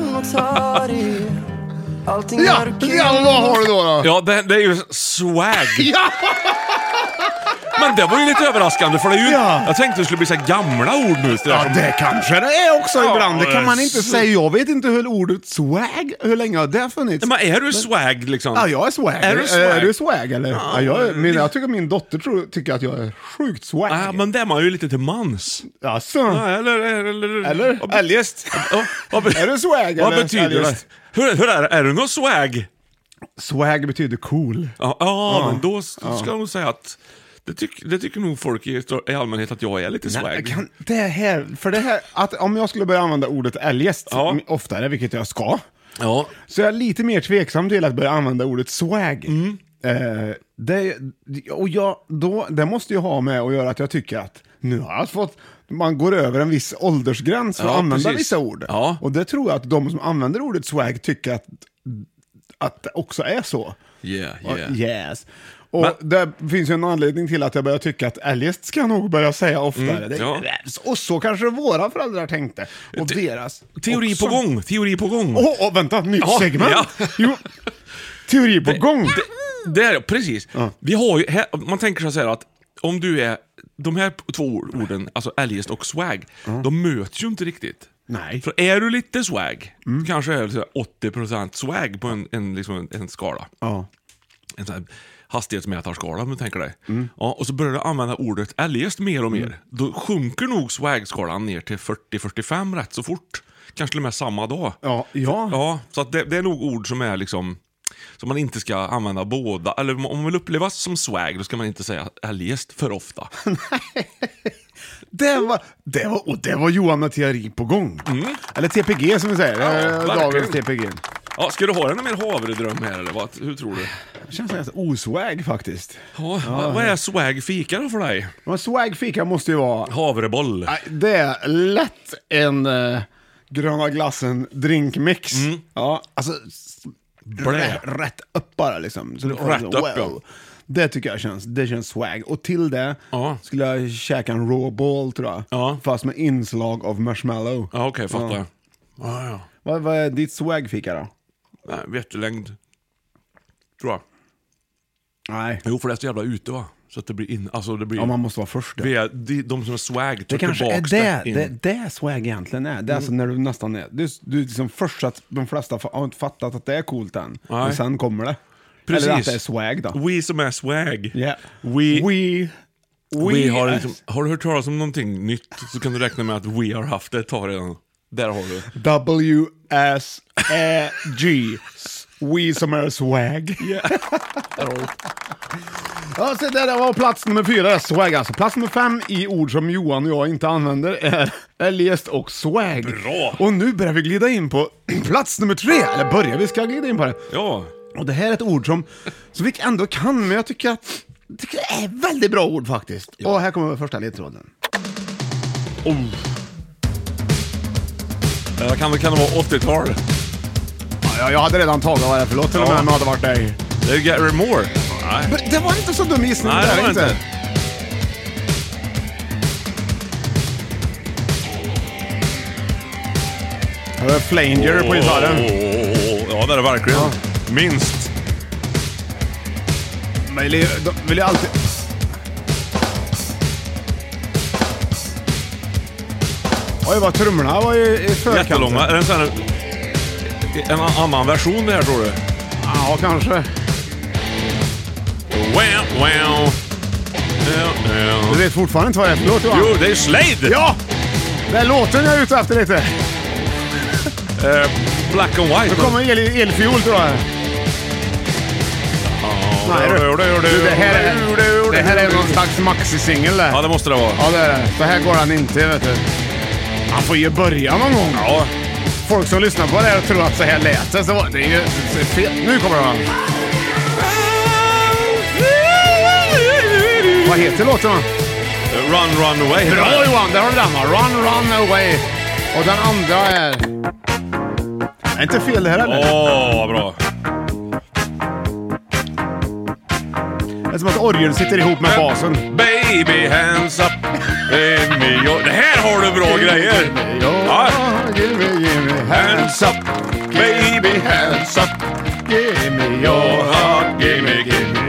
Speaker 8: vad har du då?
Speaker 9: Ja, det är ju swag.
Speaker 8: Ja!
Speaker 9: Men det var ju lite överraskande, för det är ju... Jag tänkte det skulle bli så här gamla ord nu.
Speaker 8: Ja, det kanske det är också ibland. Det kan man inte säga. Jag vet inte hur ordet swag, hur länge har det funnits?
Speaker 9: Men är du swag liksom?
Speaker 8: Ja, jag är swag. Är du swag eller? Ja, jag tycker min dotter tycker att jag är sjukt swag.
Speaker 9: Ja, men det är man ju lite till mans.
Speaker 8: Alltså.
Speaker 9: Ja, eller
Speaker 8: eljest. Är du swag eller?
Speaker 9: Vad betyder det? Hur är det? Är du någon swag?
Speaker 8: Swag betyder cool.
Speaker 9: Ja, men då ska jag nog säga att det tycker nog folk i allmänhet att jag är lite swag.
Speaker 8: Det här, att om jag skulle börja använda ordet eljest oftare, vilket jag ska, så är jag lite mer tveksam till att börja använda ordet swag. Det måste ju ha med att göra att jag tycker att nu har jag fått, man går över en viss åldersgräns för att använda vissa ord. Och det tror jag att de som använder ordet swag tycker att det också är så. Yes. Och det finns ju en anledning till att jag börjar tycka att eljest ska jag nog börja säga oftare. Och så kanske våra föräldrar tänkte. Och deras
Speaker 9: teori
Speaker 8: också.
Speaker 9: Teori på gång.
Speaker 8: Vänta, nytt segment. Jo. Teori på gång.
Speaker 9: Det är precis. Vi har ju, man tänker så här att om du är de här 2 orden, alltså eljest och swag, de möts ju inte riktigt.
Speaker 8: Nej.
Speaker 9: För är du lite swag, kanske är det 80% swag på en skala. En sån här hastighetsmätarskala, om du tänker dig. Och så börjar du använda ordet eljest mer och mer. Då sjunker nog swag-skalan ner till 40-45 rätt så fort. Kanske till och med samma dag. Ja, så att det är nog ord som är liksom, som man inte ska använda båda. Eller om man vill upplevas som swag, då ska man inte säga eljest för ofta.
Speaker 8: Det var Johan med teori på gång. Eller TPG som vi säger. Dagens TPG.
Speaker 9: Ja, ska du ha en mer havredröm här eller vad? Hur tror du?
Speaker 8: Det känns ganska oswag faktiskt.
Speaker 9: Ja, vad är swag fika då för dig?
Speaker 8: Men swag fika måste ju vara...
Speaker 9: Havreboll.
Speaker 8: Nej, det är lätt en gröna glassen drinkmix. Ja, alltså rätt upp bara liksom. Så
Speaker 9: rätt upp, ja.
Speaker 8: Det tycker jag känns swag. Och till det skulle jag käka en raw ball tror jag.
Speaker 9: Ja.
Speaker 8: Fast med inslag av marshmallow.
Speaker 9: Ja, okej, fattar. Ja.
Speaker 8: Vad är ditt swag fika då?
Speaker 9: Nej, vetelängd. Tror jag.
Speaker 8: Nej.
Speaker 9: Jo, för det är så jävla ute va? Så att det blir alltså det blir...
Speaker 8: Ja, man måste vara först.
Speaker 9: De som är swag
Speaker 8: det kanske är det swag egentligen är. Det är alltså när du nästan är... Du är liksom först att de flesta har inte fattat att det är coolt än. Nej. Men sen kommer det.
Speaker 9: Precis.
Speaker 8: Eller att det är swag då.
Speaker 9: We som är swag.
Speaker 8: Yeah.
Speaker 9: We har liksom, har du hört talas om någonting nytt så kan du räkna med att we har haft det ett tag redan. Där har du.
Speaker 8: W-S-A-G. We som är swag.
Speaker 9: Yeah.
Speaker 8: Ja, så där var plats nummer 4, swag alltså. Plats nummer 5 i ord som Johan och jag inte använder är eljest och swag.
Speaker 9: Bra.
Speaker 8: Och nu börjar vi glida in på plats nummer 3. Eller vi ska glida in på det.
Speaker 9: Ja.
Speaker 8: Och det här är ett ord som vi ändå kan, men jag tycker att det är väldigt bra ord faktiskt. Ja. Och här kommer första ledtråden.
Speaker 9: Kan det vara 80-tal?
Speaker 8: Ja, jag hade redan tagit vad det är för låt till och med om jag hade varit dig.
Speaker 9: Det är Get More.
Speaker 8: Nej. Det var inte så dum gissning.
Speaker 9: Nej, det var inte.
Speaker 8: Det var Flanger på gitarren.
Speaker 9: Ja, det är det verkligen. Ja. Minst.
Speaker 8: Men de vill ju alltid... Oj, vad trummorna var i förkanten.
Speaker 9: Jättelånga. Är det en sån här... En annan version där tror du?
Speaker 8: Ja, kanske.
Speaker 9: Wow.
Speaker 8: Du vet fortfarande inte vad det är för låt, va?
Speaker 9: Jo, det är Slade!
Speaker 8: Ja! Det är låten jag är ute efter lite.
Speaker 9: Black and White.
Speaker 8: Så kommer elfiol tror jag. Nej, det här är någon slags maxi-singel där.
Speaker 9: Ja, det måste det vara.
Speaker 8: Ja, det är det. Så här går han inte, vet du. Han får ju börja någon gång.
Speaker 9: Ja.
Speaker 8: Folk som lyssnar på det här och tror att så här lät det. Så det är ju fel. Nu kommer det. Vad heter låten?
Speaker 9: Run Away.
Speaker 8: Bra Johan, där har du den va? Run Away. Och den andra är... Är inte fel det här eller?
Speaker 9: Vad bra.
Speaker 8: Det är som att orgeln sitter ihop med basen.
Speaker 9: Baby hands up. Det här har du bra grejer.
Speaker 8: Ja. Give me hands up.
Speaker 9: Baby hands up.
Speaker 8: Give me your heart.
Speaker 9: Give me your heart.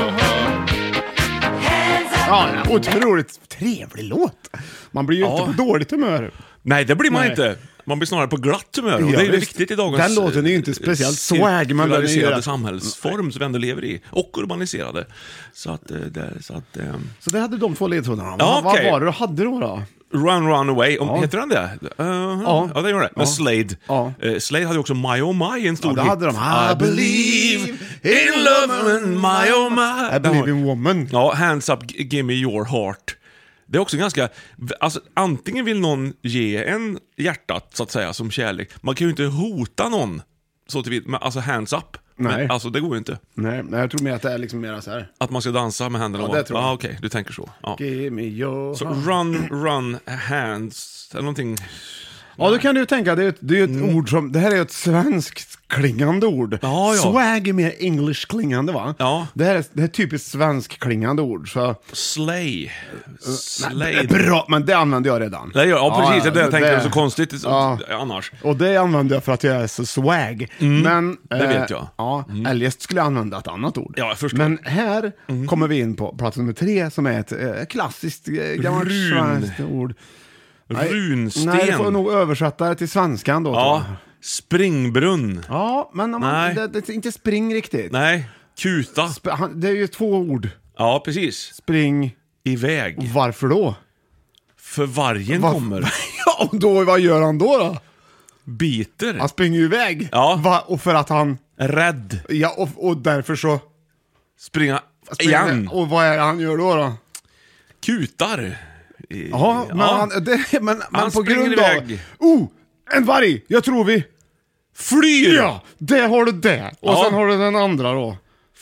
Speaker 8: Ja, otroligt trevlig låt. Man blir ju inte på dåligt humör.
Speaker 9: Nej, det blir man inte. Man blir snarare på glatt humör. Och det är viktigt i dagens...
Speaker 8: Den låten är ju inte speciellt swag, men den är ju...
Speaker 9: samhällsform som vi ändå lever i. Och urbaniserade. Så
Speaker 8: det hade de två ledtrådarna.
Speaker 9: Ja,
Speaker 8: vad var det du hade då?
Speaker 9: Run Away. Heter den det? Ja, det gör det. Med Slade.
Speaker 8: Ja.
Speaker 9: Slade hade ju också My Oh My, en stor
Speaker 8: det hade de.
Speaker 9: I believe in love and My Oh My.
Speaker 8: I believe in woman.
Speaker 9: Ja, hands up, give me your heart. Det är också ganska... Alltså, antingen vill någon ge en hjärtat, så att säga, som kärlek. Man kan ju inte hota någon så till vid, alltså hands up.
Speaker 8: Nej.
Speaker 9: Men, alltså, det går ju inte.
Speaker 8: Nej, jag tror mer att det är liksom mer så här.
Speaker 9: Att man ska dansa med händerna.
Speaker 8: Ja, det tror jag.
Speaker 9: Okej, du tänker så. Ja.
Speaker 8: Give me your
Speaker 9: så run, hands, eller någonting...
Speaker 8: Ja, då kan du ju tänka, det är ju ett ord som, det här är ju ett svenskt klingande ord.
Speaker 9: Ja.
Speaker 8: Swag är mer English klingande, va?
Speaker 9: Ja.
Speaker 8: Det här är typiskt svensk klingande ord. Så...
Speaker 9: Slay.
Speaker 8: Bra, men det använder jag redan.
Speaker 9: Ja, precis. Det tänker jag så konstigt annars.
Speaker 8: Och det använder jag för att jag är så swag. Men,
Speaker 9: det vet jag.
Speaker 8: Ja, eljest skulle jag använda ett annat ord.
Speaker 9: Ja, jag förstår.
Speaker 8: Men här kommer vi in på plats nummer 3 som är ett klassiskt gammalt svenskt ord.
Speaker 9: Runsten.
Speaker 8: Nej, du får nog översätta det till svenskan då.
Speaker 9: Ja, springbrunn.
Speaker 8: Ja, men det är inte spring riktigt.
Speaker 9: Nej, kuta.
Speaker 8: Det är ju 2 ord.
Speaker 9: Ja, precis.
Speaker 8: Spring.
Speaker 9: Iväg.
Speaker 8: Och varför då?
Speaker 9: För vargen kommer.
Speaker 8: Ja, och då, vad gör han då?
Speaker 9: Biter.
Speaker 8: Han springer ju iväg.
Speaker 9: Ja.
Speaker 8: Och för att han...
Speaker 9: Rädd.
Speaker 8: Ja, och därför så...
Speaker 9: Springa igen.
Speaker 8: Och vad är det han gör då?
Speaker 9: Kutar.
Speaker 8: Ja, men
Speaker 9: Han
Speaker 8: på grund
Speaker 9: iväg.
Speaker 8: av... en varg! Jag tror vi...
Speaker 9: Flyr!
Speaker 8: Ja, det har du det. Och sen har du den andra då.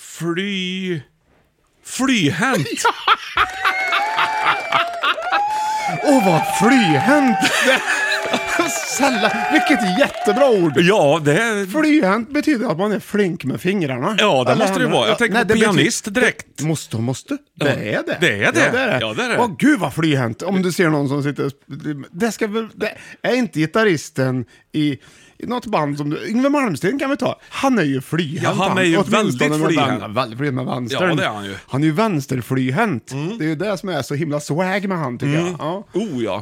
Speaker 9: Flyhänt!
Speaker 8: Vad flyhänt! Sällan. Vilket jättebra ord.
Speaker 9: Ja, det är...
Speaker 8: Flyhänt betyder att man är flink med fingrarna.
Speaker 9: Ja, det måste det vara. Jag tänker på pianist direkt.
Speaker 8: Måste. Det är det.
Speaker 9: Det är det.
Speaker 8: Ja, det är det. Gud vad flyhänt. Om du ser någon som sitter... Det är inte gitarristen i något band som Yngwie Malmsteen kan vi ta. Han är ju flyhänt.
Speaker 9: Ja, han är ju väldigt flyhänt.
Speaker 8: Väldigt flyhänt med vänstern.
Speaker 9: Ja, det är han ju.
Speaker 8: Han är ju vänsterflyhänt. Det är ju det som är så himla swag med han, tycker jag. Ja.
Speaker 9: Ja.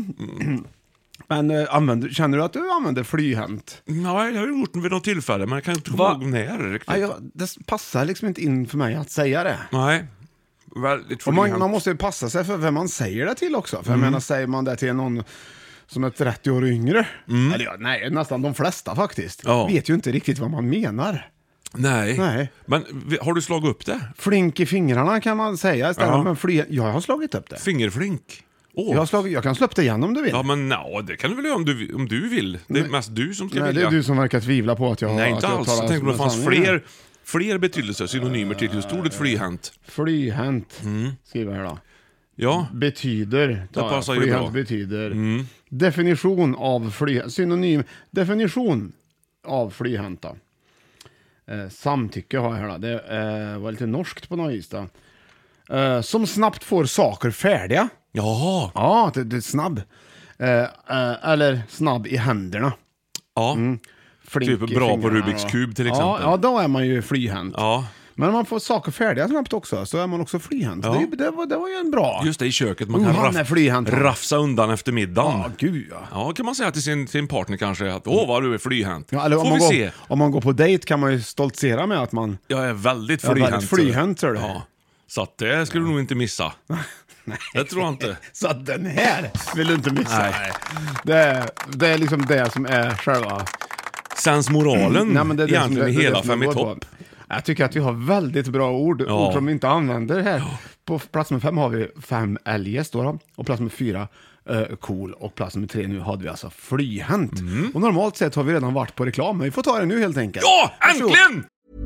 Speaker 8: Men känner du att du använder flyhänt?
Speaker 9: Nej, jag har gjort det vid något tillfälle, men jag kan inte komma ihåg när riktigt.
Speaker 8: Ja, det passar liksom inte in för mig att säga det.
Speaker 9: Nej, väldigt
Speaker 8: flyhänt. Man måste ju passa sig för vem man säger det till också. För jag menar, säger man det till någon som är 30 år yngre, eller nästan de flesta faktiskt, vet ju inte riktigt vad man menar.
Speaker 9: Nej. Men har du slagit upp det?
Speaker 8: Flink i fingrarna kan man säga istället. Men jag har slagit upp det.
Speaker 9: Fingerflink.
Speaker 8: Jag kan slå upp det igen om du vill.
Speaker 9: Ja, men det kan du väl göra om du vill. Det är mest du som ska vilja.
Speaker 8: Det är du som verkar tvivla på att jag har...
Speaker 9: Nej, inte alls. Jag tänkte att det fanns fler betydelser, synonymer till just ordet flyhänt.
Speaker 8: Flyhänt, skriver jag här då.
Speaker 9: Ja.
Speaker 8: Betyder.
Speaker 9: Det passar ju
Speaker 8: flyhänt
Speaker 9: bra.
Speaker 8: Betyder. Definition av flyhänt. Synonym. Definition av flyhänta. Samtycke har jag här då. Det var lite norskt på något vis då. Som snabbt får saker färdiga.
Speaker 9: Jaha.
Speaker 8: Ja, det är snabb. Eller snabb i händerna.
Speaker 9: Ja. Typ bra på Rubiks kub till exempel.
Speaker 8: Ja, då är man ju flyhänt.
Speaker 9: Ja.
Speaker 8: Men om man får saker färdiga snabbt också, så är man också flyhänt.
Speaker 9: Ja.
Speaker 8: Det var ju en bra...
Speaker 9: Just det, i köket. Man kan rafsa undan efter middagen.
Speaker 8: Ja, gud ja.
Speaker 9: Ja, kan man säga till sin partner kanske att vad du är flyhänt.
Speaker 8: Ja, eller om man går på dejt kan man ju stoltsera med att man...
Speaker 9: Jag är väldigt flyhänt.
Speaker 8: Väldigt flyhänt, tror du.
Speaker 9: Ja. Så att det skulle du nog inte missa.
Speaker 8: Nej.
Speaker 9: Det tror jag inte.
Speaker 8: Så att den här vill du inte missa.
Speaker 9: Nej.
Speaker 8: Det är liksom det som är själva...
Speaker 9: Sensmoralen egentligen i hela Fem i topp.
Speaker 8: Jag tycker att vi har väldigt bra ord som vi inte använder här. På plats med 5 har vi 5 eljest då. Och plats med 4 cool. Och plats med 3 nu hade vi alltså flyhänt. Och normalt sett har vi redan varit på reklam. Men vi får ta det nu helt enkelt.
Speaker 9: Ja, äntligen!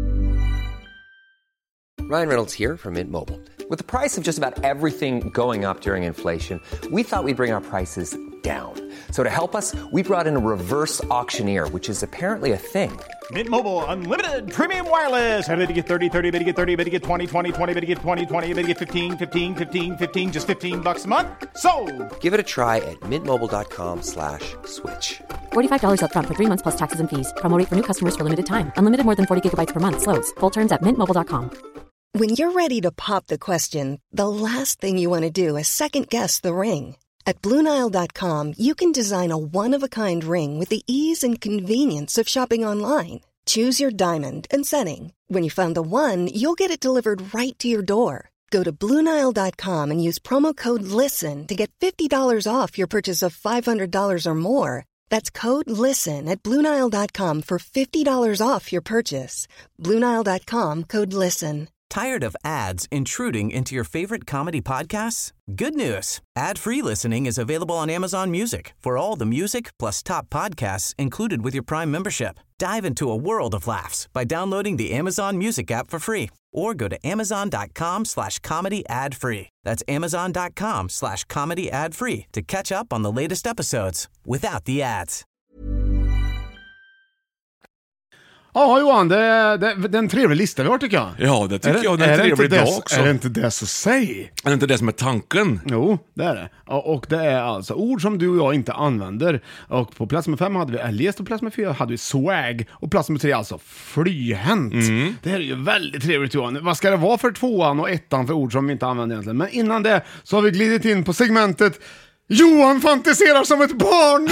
Speaker 1: Ryan Reynolds here from Mint Mobile. With the price of just about everything going up during inflation, we thought we'd bring our prices down. So to help us, we brought in a reverse auctioneer, which is apparently a thing.
Speaker 2: Mint Mobile Unlimited Premium Wireless. How to get 30, 30, bit to get 30, bit to get 20, 20, 20, bit to get 20, 20, bit to get 15, 15, 15, 15, just $15 a month? Sold!
Speaker 1: Give it a try at mintmobile.com/switch.
Speaker 3: $45 up front for 3 months plus taxes and fees. Promo rate for new customers for limited time. Unlimited more than 40 gigabytes per month. Slows full terms at mintmobile.com.
Speaker 7: When you're ready to pop the question, the last thing you want to do is second-guess the ring. At BlueNile.com, you can design a one-of-a-kind ring with the ease and convenience of shopping online. Choose your diamond and setting. When you find the one, you'll get it delivered right to your door. Go to BlueNile.com and use promo code LISTEN to get $50 off your purchase of $500 or more. That's code LISTEN at BlueNile.com for $50 off your purchase. BlueNile.com, code LISTEN.
Speaker 11: Tired of ads intruding into your favorite comedy podcasts? Good news. Ad-free listening is available on Amazon Music for all the music plus top podcasts included with your Prime membership. Dive into a world of laughs by downloading the Amazon Music app for free or go to amazon.com/comedy ad-free. That's amazon.com/comedy ad-free to catch up on the latest episodes without the ads.
Speaker 8: Ja, Johan, det är en trevlig lista vi har, tycker jag.
Speaker 9: Ja, det tycker jag. Det är en trevlig dag också.
Speaker 8: Är det inte det så säg?
Speaker 9: Är det inte det som är tanken?
Speaker 8: Jo, det är det. Och det är alltså ord som du och jag inte använder. Och på plats med 5 hade vi eljest, och plats med 4 hade vi swag. Och plats med 3 alltså flyhänt. Det här är ju väldigt trevligt, Johan. Vad ska det vara för 2an och 1an för ord som vi inte använder egentligen? Men innan det så har vi glidit in på segmentet Johan fantiserar som ett barn.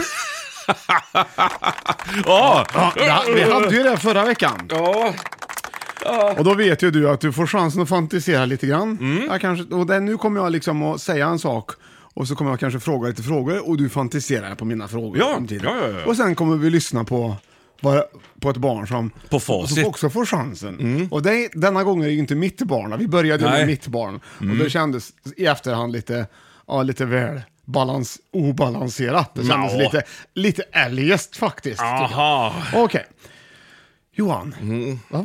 Speaker 8: Vi hade ju det förra veckan. Och då vet ju du att du får chansen att fantisera lite grann. Nu kommer jag liksom att säga en sak, och så kommer jag kanske fråga lite frågor, och du fantiserar på mina frågor.
Speaker 9: Ja.
Speaker 8: Och sen kommer vi lyssna på ett barn som
Speaker 9: på facit.
Speaker 8: Som också får chansen. Och denna gången är det inte mitt barn. Vi började med mitt barn. Och det kändes i efterhand lite lite väl obalanserat. Det kändes lite eljest faktiskt. Okej. Johan, vad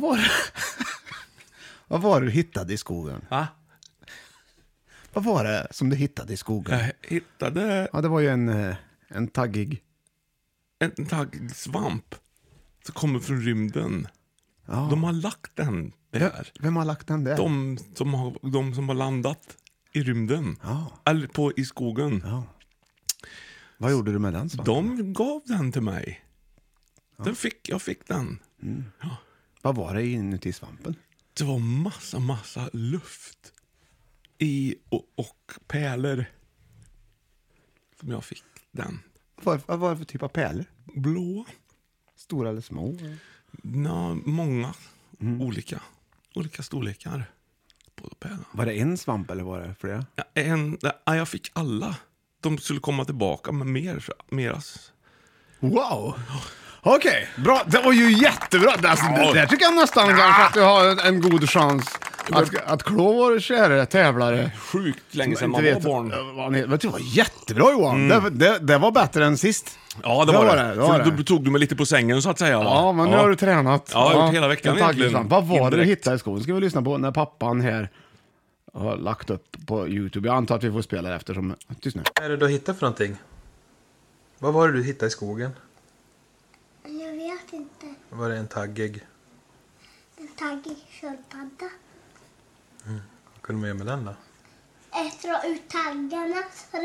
Speaker 8: var det du hittade i skogen?
Speaker 9: Va?
Speaker 8: Vad var det som du hittade i skogen?
Speaker 9: Jag hittade...
Speaker 8: Ja, det var ju en taggig...
Speaker 9: En taggig svamp som kommer från rymden.
Speaker 8: Ja.
Speaker 9: De har lagt den där.
Speaker 8: Vem har lagt den där?
Speaker 9: De som har landat i rymden.
Speaker 8: Ja.
Speaker 9: Eller i skogen.
Speaker 8: Ja. Vad gjorde du med den svampen?
Speaker 9: De gav den till mig. Ja. Jag fick den. Ja.
Speaker 8: Vad var det inuti svampen?
Speaker 9: Det var massa luft i och pärlor som jag fick den.
Speaker 8: Vad var det för typ av pärlor?
Speaker 9: Blå.
Speaker 8: Stora eller små?
Speaker 9: Många olika storlekar på pärlorna.
Speaker 8: Var det en svamp eller var det flera?
Speaker 9: Jag fick alla. De skulle komma tillbaka med mer.
Speaker 8: Wow! Okej, bra. Det var ju jättebra. Det tycker jag nästan kanske att du har en god chans att klå vår kära tävlare.
Speaker 9: Sjukt länge sedan man var barn.
Speaker 8: Det var jättebra, Johan. Det var bättre än sist.
Speaker 9: Ja, det var det. Då tog du mig lite på sängen så att säga. Va?
Speaker 8: Ja, men nu har du tränat.
Speaker 9: Ja, jag har gjort hela veckan egentligen.
Speaker 8: Vad var det du hittade i skogen? Ska vi lyssna på när pappan här har lagt upp på YouTube. Jag antar att vi får spela det eftersom... Tyst nu.
Speaker 12: Vad är det du hittade för någonting? Vad var det du hittade i skogen?
Speaker 13: Jag vet inte.
Speaker 12: Var det en taggig?
Speaker 13: En taggig sköldpadda.
Speaker 12: Vad kunde man göra med den då?
Speaker 13: Dra ut taggarna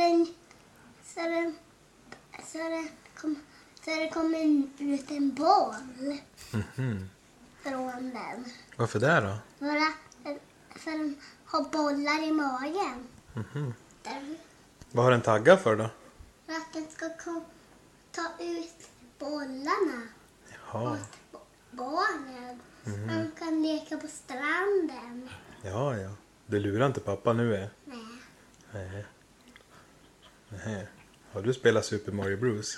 Speaker 13: så det kommer ut en boll från den.
Speaker 12: Varför det då?
Speaker 13: För den har bollar i magen.
Speaker 12: Vad har den taggar för då?
Speaker 13: För att den ska ta ut bollarna.
Speaker 12: Jaha.
Speaker 13: Åt barnen. De kan leka på stranden.
Speaker 12: Ja. Du lurar inte pappa nu
Speaker 13: Nej.
Speaker 12: Har du spelat Super Mario Bros?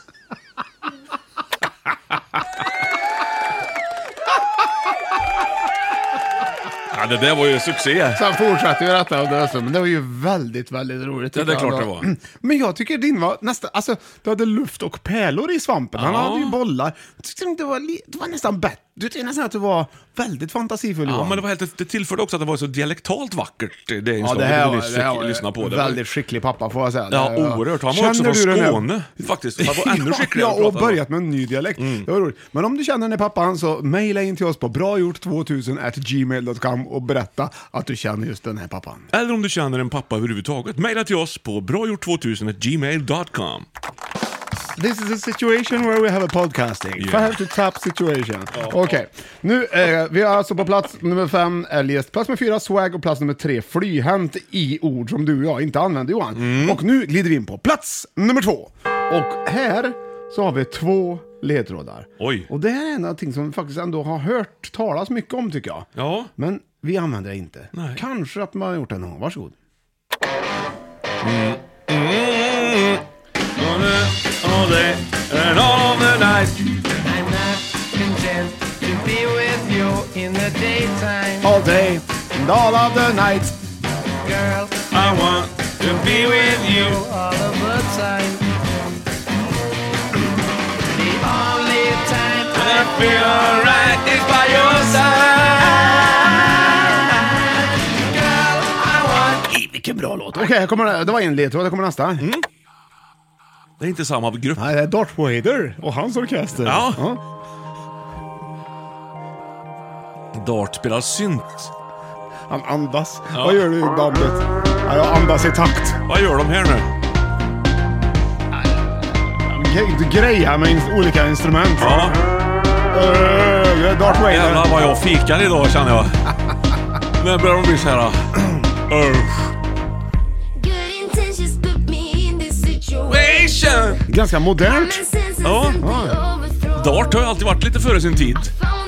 Speaker 9: Ja, det där var ju succé.
Speaker 8: Sen fortsatte vi detta, men det var ju väldigt, väldigt roligt.
Speaker 9: Ja, det är klart det var.
Speaker 8: Men jag tycker din var nästan, alltså du hade luft och pärlor i svampen. Han hade ju bollar. Jag tyckte det var nästan bättre. Du tyckte nästan att du var väldigt fantasifull.
Speaker 9: Ja, men det tillförde också att det var så dialektalt vackert. Det
Speaker 8: inslaget.
Speaker 9: Det här lyssna på det.
Speaker 8: Väldigt skicklig pappa får jag säga.
Speaker 9: Ja, oerhört. Han var också från Skåne faktiskt. Han var ännu skickligare.
Speaker 8: Ja, och börjat med en ny dialekt. Det var roligt. Men om du känner den här pappan så mejla in till oss på bragjort2000@gmail.com och berätta att du känner just den här pappan.
Speaker 9: Eller om du känner en pappa överhuvudtaget, mejla till oss på bragjort2000@gmail.com.
Speaker 8: This is a situation where we have a podcasting.
Speaker 9: Yeah.
Speaker 8: 5 to tap situation. Okej. Nu, vi är alltså på plats nummer 5, Eljest. Plats nummer 4, swag. Och plats nummer 3, flyhänt i ord som du och jag inte använder, Johan. Och nu glider vi in på plats nummer 2. Och här så har vi 2 ledtrådar.
Speaker 9: Oj.
Speaker 8: Och det här är någonting som vi faktiskt ändå har hört talas mycket om, tycker jag.
Speaker 9: Ja.
Speaker 8: Men vi använder det inte.
Speaker 9: Nej.
Speaker 8: Kanske att man har gjort det någon gång. Varsågod.
Speaker 9: All day and all the night.
Speaker 14: I'm not content to be with you in the daytime.
Speaker 8: All day and all of the night.
Speaker 14: Girl,
Speaker 9: I want to be with you
Speaker 14: all of the time. The only time
Speaker 9: I feel alright is by your side.
Speaker 14: Girl, I want.
Speaker 8: Vilken bra låt. Okej, det var en ledtråd. Det kommer nästa.
Speaker 9: Det är inte samma grupp.
Speaker 8: Nej, det är Darth Vader och hans orkester.
Speaker 9: Ja. Dart spelar synt.
Speaker 8: Han andas. Ja. Vad gör du i bandet? Ja, jag andas i takt.
Speaker 9: Vad gör de här nu?
Speaker 8: Du grejar med olika instrument.
Speaker 9: Ja.
Speaker 8: Darth Vader.
Speaker 9: Jävlar vad jag fikar idag, känner jag. När börjar de bli så här?
Speaker 8: Ganska modernt.
Speaker 9: Ja. Dart har ju alltid varit lite före sin tid.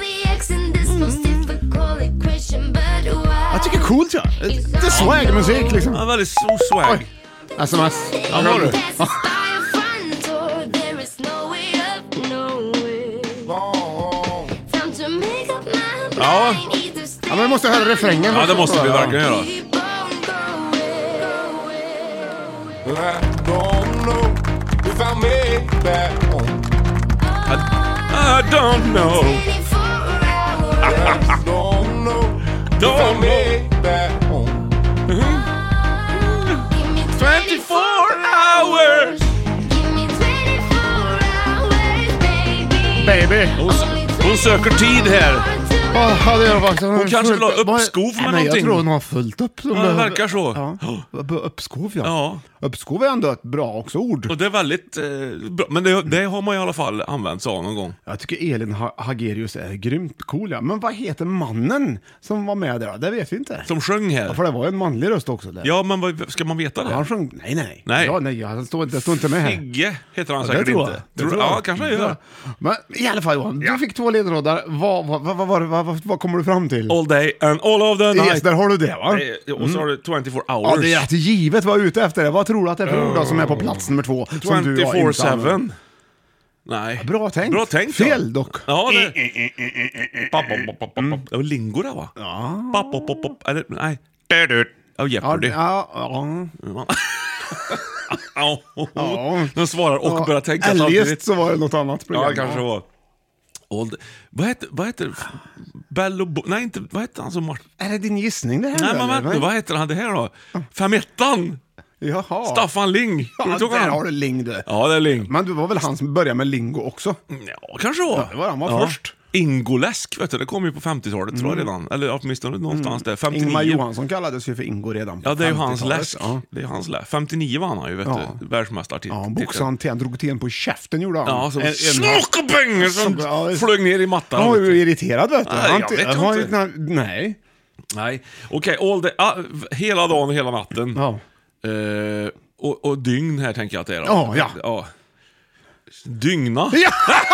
Speaker 8: Jag tycker coolt, ja. Det är swag-musik liksom.
Speaker 9: Ja, väldigt så swag.
Speaker 8: Oj. SMS.
Speaker 9: Ja, har du? Ja.
Speaker 8: Ja, men vi måste höra refrängen.
Speaker 9: Ja, det måste vi verkligen göra.
Speaker 10: I don't know if I'll make that home.
Speaker 9: I don't know.
Speaker 10: I don't know if I'll make that home.
Speaker 9: 24 hours.
Speaker 8: Baby.
Speaker 9: Hon söker tid här.
Speaker 8: Ja, det är faktiskt.
Speaker 9: Hon kanske vill ha uppskov med någonting.
Speaker 8: Jag tror hon har fullt upp.
Speaker 9: Ja, det verkar så.
Speaker 8: Ja. Uppskov, ja.
Speaker 9: Ja.
Speaker 8: Uppskov är ändå ett bra också ord.
Speaker 9: Och det är väldigt bra. Men det har man i alla fall använt sig av någon gång.
Speaker 8: Jag tycker Elin Hagerius är grymt cool, ja. Men vad heter mannen som var med där? Det vet vi inte.
Speaker 9: Som sjöng här.
Speaker 8: Ja, för det var en manlig röst också där.
Speaker 9: Ja, men ska man veta det?
Speaker 8: Ja, han sjöng. Nej.
Speaker 9: Nej.
Speaker 8: Ja, nej, det står inte med här.
Speaker 9: Sigge heter han
Speaker 8: Ja,
Speaker 9: säkert
Speaker 8: det tror jag.
Speaker 9: inte.
Speaker 8: Det tror
Speaker 9: Ja,
Speaker 8: jag.
Speaker 9: kanske jag gör.
Speaker 8: Men i alla fall, Johan, du fick 2 ledtrådar. Vad kommer du fram till?
Speaker 9: All day and all of the night.
Speaker 8: Yes, där har du det, va?
Speaker 9: Och så har du 24 hours.
Speaker 8: Ja, det är rätt givet vad jag är ute efter. Vad tror du att det är för ord som är på plats nummer 2?
Speaker 9: 24/7. Nej.
Speaker 8: Bra tänkt.
Speaker 9: Bra tänkt.
Speaker 8: Fel dock.
Speaker 9: Ja, det... Det var lingo där, va?
Speaker 8: Ja.
Speaker 9: Eller, nej. Ja, Jeopardy.
Speaker 8: Ja.
Speaker 9: De svarar och börjar tänka
Speaker 8: samtidigt. Så var det något annat program.
Speaker 9: Ja, kanske var. Vad heter Bello? Nej, inte. Vad heter han som Martin?
Speaker 8: Är det din gissning det här?
Speaker 9: Nej, men vad heter han det här då? 5-1.
Speaker 8: Jaha.
Speaker 9: Staffan Ling.
Speaker 8: Ja, där har du Ling du.
Speaker 9: Ja, det är Ling.
Speaker 8: Men det var väl han som började med lingo också?
Speaker 9: Ja, kanske var.
Speaker 8: Ja, det var han var först.
Speaker 9: Ingoläsk, vet du, det kom ju på 50-talet tror jag redan. Eller åtminstone någonstans där. 59.
Speaker 8: Ingmar Johansson kallades ju för Ingo redan på 50-talet.
Speaker 9: Ja, det är ju hans läsk. Ja. Det är hans läsk. 59 var han ju, vet du. Världsmästartitel.
Speaker 8: Ja, boxaren drog till på käften gjorde han.
Speaker 9: Ja, så snockpengar som flög ner i mattan.
Speaker 8: Han var ju irriterad, vet du.
Speaker 9: Jag vet inte. Nej. Okej, hela dagen och hela natten.
Speaker 8: Ja.
Speaker 9: Och dygn här tänker jag att det är då.
Speaker 8: Ja.
Speaker 9: Dygna.
Speaker 8: Ja.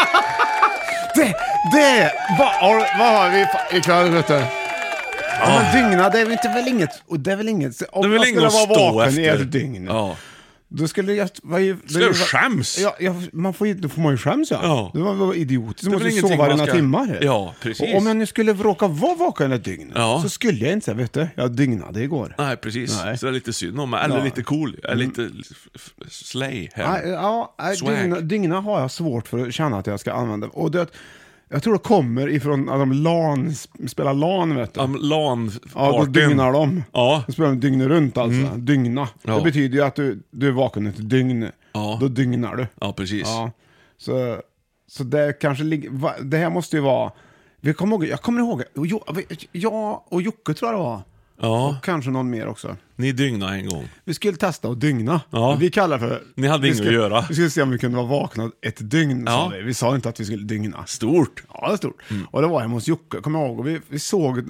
Speaker 8: Vad har vi ikväll, vet du? Ja, men dygna, det är väl väl inget. Och det är väl inget. Om jag skulle vara vaken i ett dygn.
Speaker 9: Ja.
Speaker 8: Då skulle jag...
Speaker 9: Ska jag skäms?
Speaker 8: Ja, då får man ju skäms, ja. Det var idiotiskt. Du måste sova några timmar.
Speaker 9: Ja, precis.
Speaker 8: Och om jag nu skulle råka vara vaken ett dygn, så skulle jag inte säga, vet du, jag dygnade igår.
Speaker 9: Nej, precis. Nej. Så det är lite synd om mig. Eller lite cool. Eller lite slay här.
Speaker 8: Dygna har jag svårt för att känna att jag ska använda. Och det... Jag tror det kommer ifrån att de spelar LAN, vet du.
Speaker 9: Ja,
Speaker 8: då dygnar de.
Speaker 9: Ja.
Speaker 8: Då spelar de dygnet runt alltså. Dygna.
Speaker 9: Ja.
Speaker 8: Det betyder ju att du är vaken ett dygn.
Speaker 9: Ja.
Speaker 8: Då dygnar du.
Speaker 9: Ja, precis.
Speaker 8: Ja. Så det kanske ligger... Det här måste ju vara... Jag kommer ihåg... Jag och Jocke tror jag det var.
Speaker 9: Ja.
Speaker 8: Och kanske någon mer också.
Speaker 9: Ni dygna en gång.
Speaker 8: Vi skulle testa att dygna.
Speaker 9: Ja.
Speaker 8: Vi kallar för...
Speaker 9: Ni hade inget att göra.
Speaker 8: Vi skulle se om vi kunde vara vakna ett dygn. Ja. Sa vi. Vi sa inte att vi skulle dygna.
Speaker 9: Stort.
Speaker 8: Ja, det är stort. Och det var hemma hos Jocke, kommer jag ihåg. Och vi såg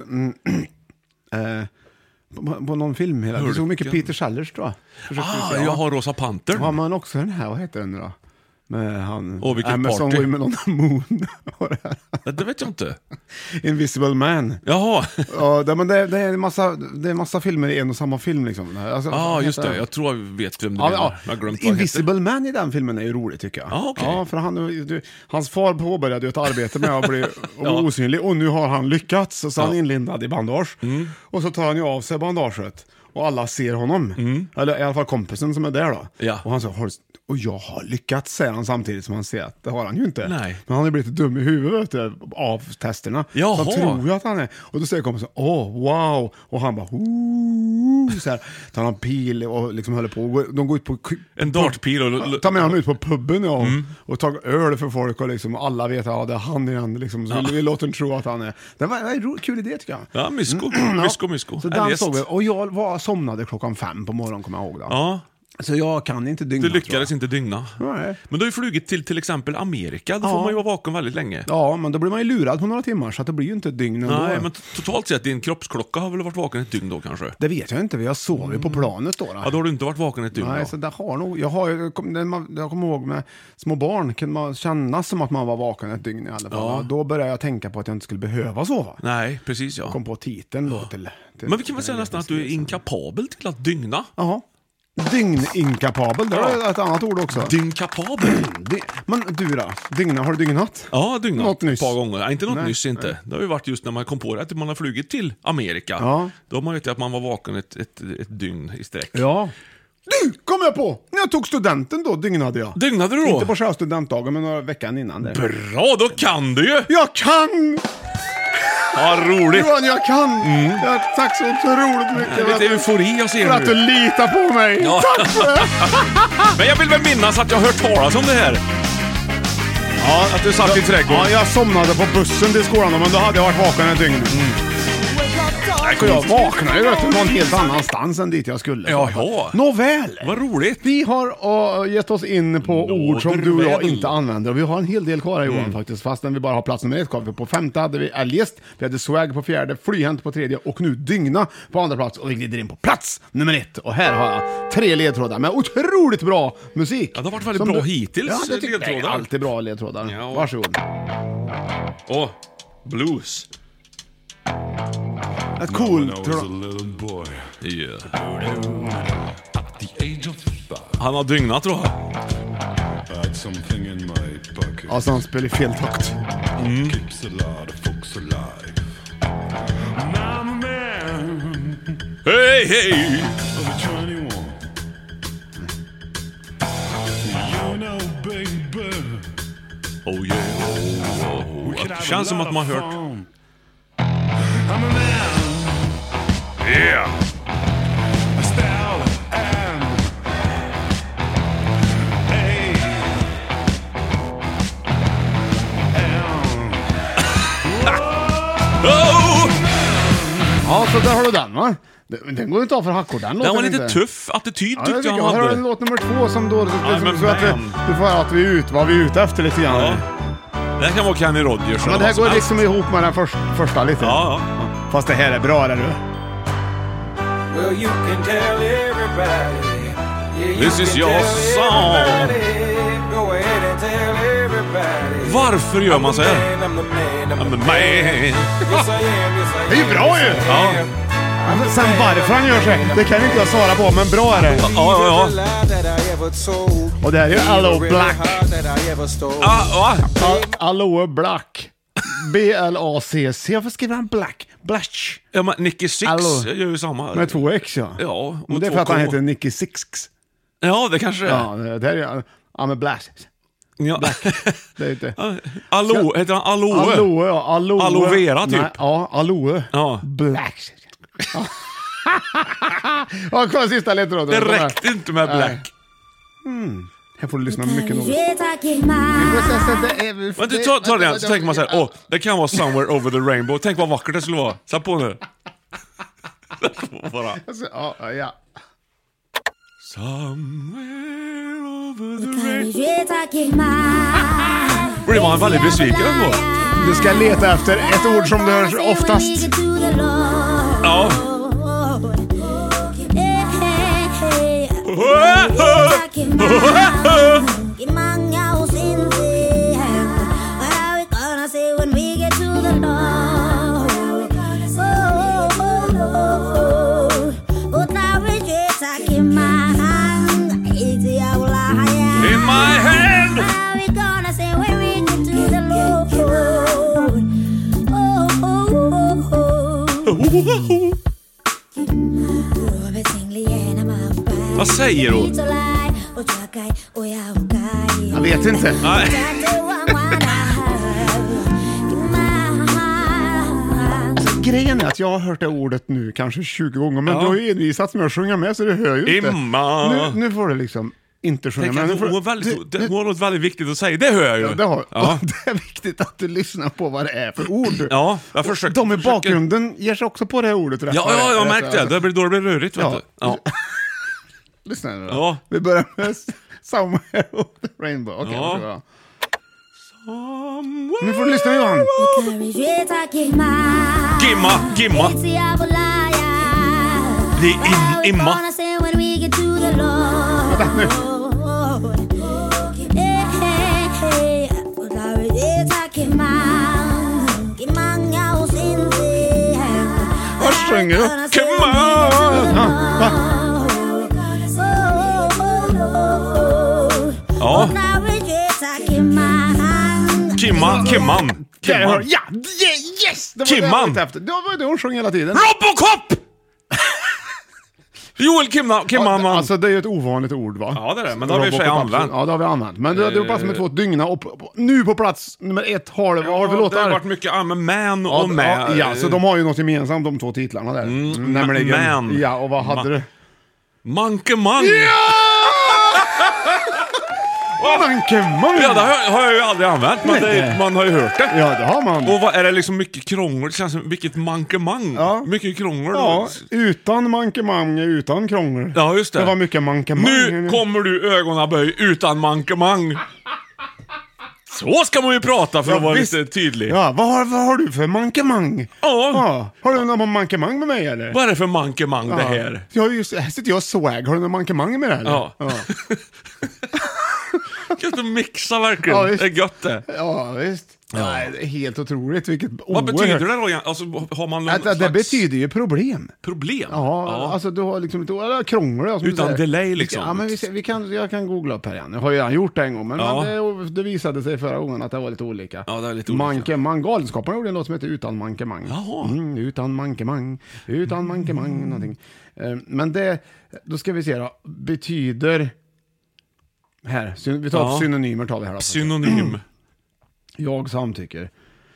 Speaker 8: på någon film hela. Vi såg mycket Peter Sellers, tror jag.
Speaker 9: Jag har Rosa Pantern.
Speaker 8: Ja, men också den här, vad heter den då? Med han...
Speaker 9: vilket party.
Speaker 8: Som med någon Moon.
Speaker 9: Det vet jag inte.
Speaker 8: Invisible Man.
Speaker 9: Jaha.
Speaker 8: Ja, men det är en massa filmer i en och samma film liksom. Alltså,
Speaker 9: just det. Jag tror jag vet vem det är.
Speaker 8: Ja. Invisible Man i den filmen är ju rolig, tycker jag.
Speaker 9: Okay.
Speaker 8: Ja, för hans far påbörjade ett arbete med att bli osynlig. Och nu har han lyckats. Och så är han inlindad i bandage. Och så tar han ju av sig bandaget. Och alla ser honom. Eller i alla fall kompisen som är där då.
Speaker 9: Ja.
Speaker 8: Och han säger, och jag har lyckats, säger han samtidigt som han ser att det har han ju inte.
Speaker 9: Nej.
Speaker 8: Men han har blivit dum i huvudet av testerna.
Speaker 9: Jaha.
Speaker 8: Så han tror ju att han är. Och då säger kompisen, wow. Och han bara, så här, tar han pil och liksom håller på. De går ut på...
Speaker 9: En dartpil och...
Speaker 8: tar med honom ut på pubben och tar öl för folk och liksom alla vet att det är han igen. Liksom, så vi låter en tro att han är. Det var en kul idé, tycker jag.
Speaker 9: Ja, mysko.
Speaker 8: Så den såg vi. Och jag somnade 5:00 på morgonen, kommer jag ihåg då.
Speaker 9: Ja.
Speaker 8: Så jag kan inte dygna.
Speaker 9: Du lyckades inte dygna.
Speaker 8: Nej.
Speaker 9: Men du har ju flugit till exempel Amerika. Då får man ju vara vaken väldigt länge.
Speaker 8: Ja, men då blir man ju lurad på några timmar, så att det blir ju inte ett dygn ändå.
Speaker 9: Nej, men totalt sett, din kroppsklocka har väl varit vaken ett dygn då kanske?
Speaker 8: Det vet jag inte, vi har sovit på planet då.
Speaker 9: Ja, då har du inte varit vaken ett dygn.
Speaker 8: Nej,
Speaker 9: då.
Speaker 8: Så det har nog... Jag kommer ihåg med små barn, kunde man känna som att man var vaken ett dygn i alla fall. Ja. Då började jag tänka på att jag inte skulle behöva sova.
Speaker 9: Nej, precis ja.
Speaker 8: Kom på titeln då till
Speaker 9: men vi kan väl säga nästan att du är inkapabel till att dygna?
Speaker 8: Jaha. Dygninkapabel, det är ett annat ord också.
Speaker 9: Dyngkapabel?
Speaker 8: Men du då? Dygna, har du dygnat?
Speaker 9: Ja, dygnat
Speaker 8: något nyss.
Speaker 9: Ett par gånger. Nej, inte något nyss inte. Det har ju varit just när man kom på det att man har flugit till Amerika.
Speaker 8: Ja.
Speaker 9: Då har man vet att man var vaken ett dygn i sträck.
Speaker 8: Ja. Du, kom jag på! När jag tog studenten då, dygnade jag.
Speaker 9: Dygnade du då?
Speaker 8: Inte på själva studentdagen, men några veckan innan det.
Speaker 9: Bra, då kan du ju!
Speaker 8: Jag kan!
Speaker 9: Ja, roligt.
Speaker 8: Johan, jag kan! Ja, tack så otroligt mycket.
Speaker 9: Lite eufori jag ser
Speaker 8: för att du litar på mig.
Speaker 9: Ja.
Speaker 8: Tack för det!
Speaker 9: Men jag vill väl minnas att jag har hört talas om det här. Ja, att du satt i trädgården.
Speaker 8: Ja, jag somnade på bussen till skolan, men då hade jag varit vaken ett dygn. Jag vaknade ju någon helt annanstans än dit jag skulle.
Speaker 9: Jaha.
Speaker 8: Nåväl.
Speaker 9: Vad roligt.
Speaker 8: Vi har gett oss in på ord som du och jag inte använder. Och vi har en hel del kvar, Johan, faktiskt. Fastän vi bara har plats nummer 1 kvar. På 5:e hade vi eljest. Vi hade swag på 4:e, flyhänt på 3:e och nu dygna på 2:a plats. Och vi glider in på plats nummer 1. Och här har jag 3 ledtrådar med otroligt bra musik.
Speaker 9: Ja, det har varit väldigt bra hittills.
Speaker 8: Ja, det tycker jag. Alltid bra ledtrådar. Ja. Varsågod.
Speaker 9: Blues.
Speaker 8: Ett cool,
Speaker 9: Yeah. Han har dygnat, tror jag.
Speaker 8: Alltså han spelar fel takt.
Speaker 9: Hej, hej! Oh yeah, Det känns som att man har hört. Yeah.
Speaker 8: Ja, så där har du den, va? Den går inte av för hackor, den
Speaker 9: var lite
Speaker 8: inte.
Speaker 9: tuff attityd,
Speaker 8: ja,
Speaker 9: tyckte jag
Speaker 8: han hade. Här har en låt nummer 2 som då så att du får att vi är ute, vad vi är ute efter lite grann.
Speaker 9: Ja. Det här kan vara Kenny Rogers.
Speaker 8: Men det här går liksom ihop med den första lite.
Speaker 9: Ja.
Speaker 8: Fast det här är bra, eller du?
Speaker 10: Well, you can tell everybody.
Speaker 9: This is your song.
Speaker 10: Go ahead and tell everybody.
Speaker 9: Varför gör man så här?
Speaker 10: I'm the man.
Speaker 9: Man.
Speaker 8: Det är ju bra ju!
Speaker 9: Ja.
Speaker 8: Sen varför han gör sig, det kan inte jag svara på, men bra är det.
Speaker 9: Ja.
Speaker 8: Och det här är ju Allo Black. Allo Black. B-L-A-C-C. Varför skriver han Black? Blash.
Speaker 9: Ja, men Nicky Six gör ju samma.
Speaker 8: Med 2 X, ja.
Speaker 9: Ja.
Speaker 8: Men det är för att han heter Nicky Six.
Speaker 9: Ja, det kanske är.
Speaker 8: Ja, det är ju... Ja, men Blash.
Speaker 9: Ja.
Speaker 8: Black. Det är inte...
Speaker 9: Aloe, heter han Aloe?
Speaker 8: Aloe, ja.
Speaker 9: Aloe vera, typ.
Speaker 8: Nej, ja, Aloe.
Speaker 9: Ja.
Speaker 8: Black. Ja, kvar sista ledtråden.
Speaker 9: Det räckte inte med Black.
Speaker 8: Här får du lyssna mycket noga.
Speaker 9: Men du tar det igen, så tänker man så här, det kan vara Somewhere Over the Rainbow. Tänk vad vackert det skulle vara. Sätt på nu. Bara.
Speaker 8: Ja.
Speaker 9: Somewhere over the rainbow. Blir man väldigt besviken ändå.
Speaker 8: Du ska leta efter ett ord som du hörs oftast.
Speaker 9: Ja. In my hand. Vad säger du?
Speaker 8: Jag vet inte.
Speaker 9: Nej.
Speaker 8: Grejen är att jag har hört det ordet nu kanske 20 gånger, men du har ju envisats med att sjunga med, så det hör ju inte.
Speaker 9: Imma.
Speaker 8: Nu får du liksom inte sjunga med.
Speaker 9: Hon har något väldigt viktigt att säga, det hör jag ju.
Speaker 8: Ja, det är viktigt att du lyssnar på vad det är för ord.
Speaker 9: Ja, jag försöker.
Speaker 8: De i bakgrunden ger sig också på det här ordet.
Speaker 9: Ja, jag märkte det. Då blir det rörigt, vet du. Ja.
Speaker 8: Lyssna nu då.
Speaker 9: Ja.
Speaker 8: Vi börjar med Somewhere Over the Rainbow. Okej,
Speaker 9: ja.
Speaker 8: Nu får du lyssna, Johan.
Speaker 9: Gimma. Det är imma.
Speaker 8: Vänta nu. Vad sjunger du?
Speaker 9: Come on! Ja. Kimman.
Speaker 8: Ja, yes! Det var
Speaker 9: Kimman.
Speaker 8: det var det hon sjöng hela tiden.
Speaker 9: Robocop! Joel Kimman.
Speaker 8: Alltså det är ju ett ovanligt ord, va?
Speaker 9: Ja, det är det, men det har vi i och för sig använt.
Speaker 8: Ja, det har vi använt. Men det är passar med 2 dygna och nu på plats nummer 1 har det varit låtar.
Speaker 9: Det har varit mycket Man och Med.
Speaker 8: Ja, så de har ju något gemensamt, de 2 titlarna där. Nämligen,
Speaker 9: Man.
Speaker 8: ja, och vad hade du?
Speaker 9: Mankemang.
Speaker 8: Mankemang!
Speaker 9: Ja, det har jag ju aldrig använt, men man har ju hört det.
Speaker 8: Ja, det har man.
Speaker 9: Och vad är det liksom mycket krångel? Det känns som vilket mankemang.
Speaker 8: Ja.
Speaker 9: Mycket krångel.
Speaker 8: Ja, utan mankemang, utan krångel.
Speaker 9: Ja, just det.
Speaker 8: Det var mycket mankemang.
Speaker 9: Nu kommer du ögonaböj utan mankemang. Så ska man ju prata för att vara lite tydlig.
Speaker 8: Ja, vad har du för mankemang?
Speaker 9: Ja.
Speaker 8: Har du någon mankemang med mig eller?
Speaker 9: Vad är det för mankemang det här?
Speaker 8: Här sitter jag och swag. Har du någon mankemang med det eller?
Speaker 9: Ja. Gött att mixa verkligen.
Speaker 8: Ja,
Speaker 9: det är gött det.
Speaker 8: Ja, visst. Ja. Nej, det är helt otroligt.
Speaker 9: Vad betyder det då? Alltså, har man någon slags...
Speaker 8: Det betyder ju problem.
Speaker 9: Problem?
Speaker 8: Ja, alltså du har liksom eller krångel. Alltså,
Speaker 9: utan delay liksom.
Speaker 8: Ja, men jag kan googla upp här igen. Jag har ju redan gjort det en gång, men det visade sig förra gången att det var lite olika.
Speaker 9: Ja, det är lite olika.
Speaker 8: Mankemang, Galenskaparna gjorde en låt som heter Utan mankemang.
Speaker 9: Jaha.
Speaker 8: Utan mankemang, någonting. Men det, då ska vi se då, betyder... Här, vi tar synonymer tar vi här då.
Speaker 9: Synonym.
Speaker 8: Jag samtycker.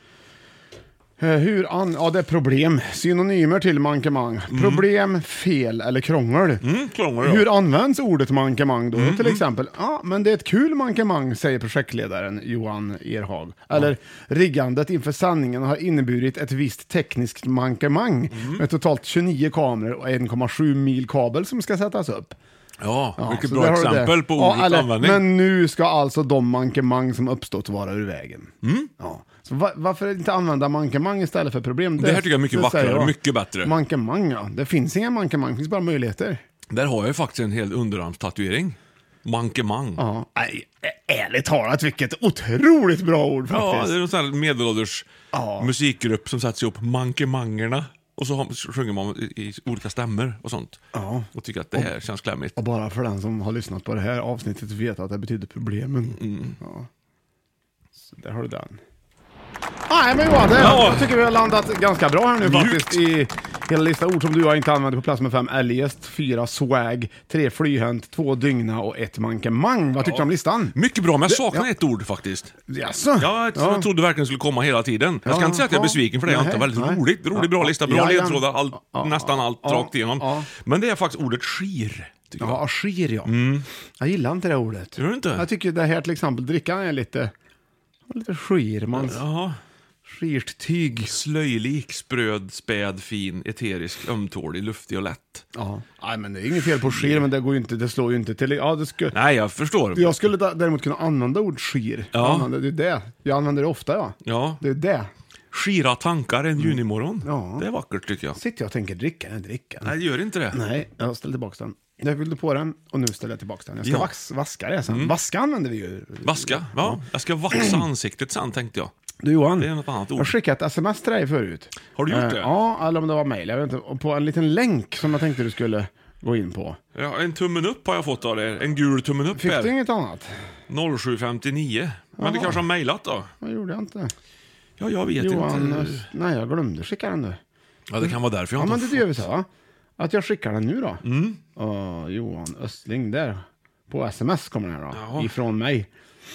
Speaker 8: Det är problem. Synonymer till mankemang. Problem, fel eller krångel.
Speaker 9: Krångel,
Speaker 8: Hur används ordet mankemang då? Till exempel, men det är ett kul mankemang, säger projektledaren Johan Erhag. Eller, riggandet inför sändningen har inneburit ett visst tekniskt mankemang med totalt 29 kameror och 1,7 mil kabel som ska sättas upp.
Speaker 9: Ja, mycket bra exempel på ordets användning.
Speaker 8: Men nu ska alltså de mankemang som uppstått vara ur vägen. Ja. Så varför inte använda mankemang istället för problem?
Speaker 9: Det här tycker jag är mycket vackrare och mycket bättre.
Speaker 8: Mankemang, ja. Det finns inga mankemang, det finns bara möjligheter.
Speaker 9: Där har jag ju faktiskt en hel underarmstatuering. Mankemang.
Speaker 8: Ja. Nej, ärligt talat, vilket otroligt bra ord faktiskt.
Speaker 9: Ja, det är en sån här medelålders musikgrupp som sätter sig upp mankemangerna. Och så sjunger man i olika stämmer och sånt. Ja. Och tycker att det här känns klämmigt.
Speaker 8: Och bara för den som har lyssnat på det här avsnittet vet att det betyder problemen. Ja. Så där har du den. Nej, men Johan, jag tycker vi har landat ganska bra här nu faktiskt i hela lista ord som du har inte använt på plats med 5 eljest, 4 swag, 3 flyhänt, 2 dygna och 1 mankemang. Vad tycker du om listan?
Speaker 9: Mycket bra, men jag saknar ett ord faktiskt.
Speaker 8: Jaså?
Speaker 9: Jag trodde verkligen skulle komma hela tiden. Jag ska inte säga att jag är besviken för det. Jag är inte väldigt rolig, bra lista, bra ledtrådar, nästan allt rakt igenom. Men det är faktiskt ordet skir.
Speaker 8: Ja, skir, ja. Jag gillar inte det ordet.
Speaker 9: Gör du inte?
Speaker 8: Jag tycker det här till exempel, drickan är lite skir. Skirt tyg.
Speaker 9: Slöjlik, spröd, späd, fin, eterisk, ömtålig, luftig och lätt.
Speaker 8: Ja. Nej, men det är inget fel på skir, men det går ju inte, det slår ju inte till. Ja, det skulle...
Speaker 9: Nej, jag förstår.
Speaker 8: Jag skulle däremot kunna använda ord skir.
Speaker 9: Ja.
Speaker 8: Det är det. Jag använder det ofta,
Speaker 9: ja.
Speaker 8: Det är det.
Speaker 9: Skira tankar en junimorgon.
Speaker 8: Ja.
Speaker 9: Det är vackert tycker jag.
Speaker 8: Sitter jag och tänker dricka.
Speaker 9: Nej, det gör inte det.
Speaker 8: Nej, jag ställer tillbaka den. Jag fyllde på den och nu ställer jag tillbaka den. Jag ska vaska det sen. Vaska använder vi ju.
Speaker 9: Vaska? Ja. Jag ska vaxa ansiktet sen tänkte jag.
Speaker 8: Du Johan,
Speaker 9: det är något annat ord.
Speaker 8: Jag skickade ett sms till dig förut.
Speaker 9: Har du gjort det?
Speaker 8: Ja, eller om det var mejl. Jag vet inte. Och på en liten länk som jag tänkte du skulle gå in på.
Speaker 9: Ja, en tummen upp har jag fått av det. En gul tummen upp.
Speaker 8: Fick du inget annat?
Speaker 9: 0759. Men du kanske har mejlat då?
Speaker 8: Det gjorde jag inte.
Speaker 9: Ja, jag vet inte.
Speaker 8: Nej, jag glömde skicka den nu.
Speaker 9: Ja, det kan vara därför jag
Speaker 8: inte.
Speaker 9: Ja,
Speaker 8: men det gör vi så va? Att jag skickar den nu då. Johan Östling där. På sms kommer den här då. Jaha. Ifrån mig.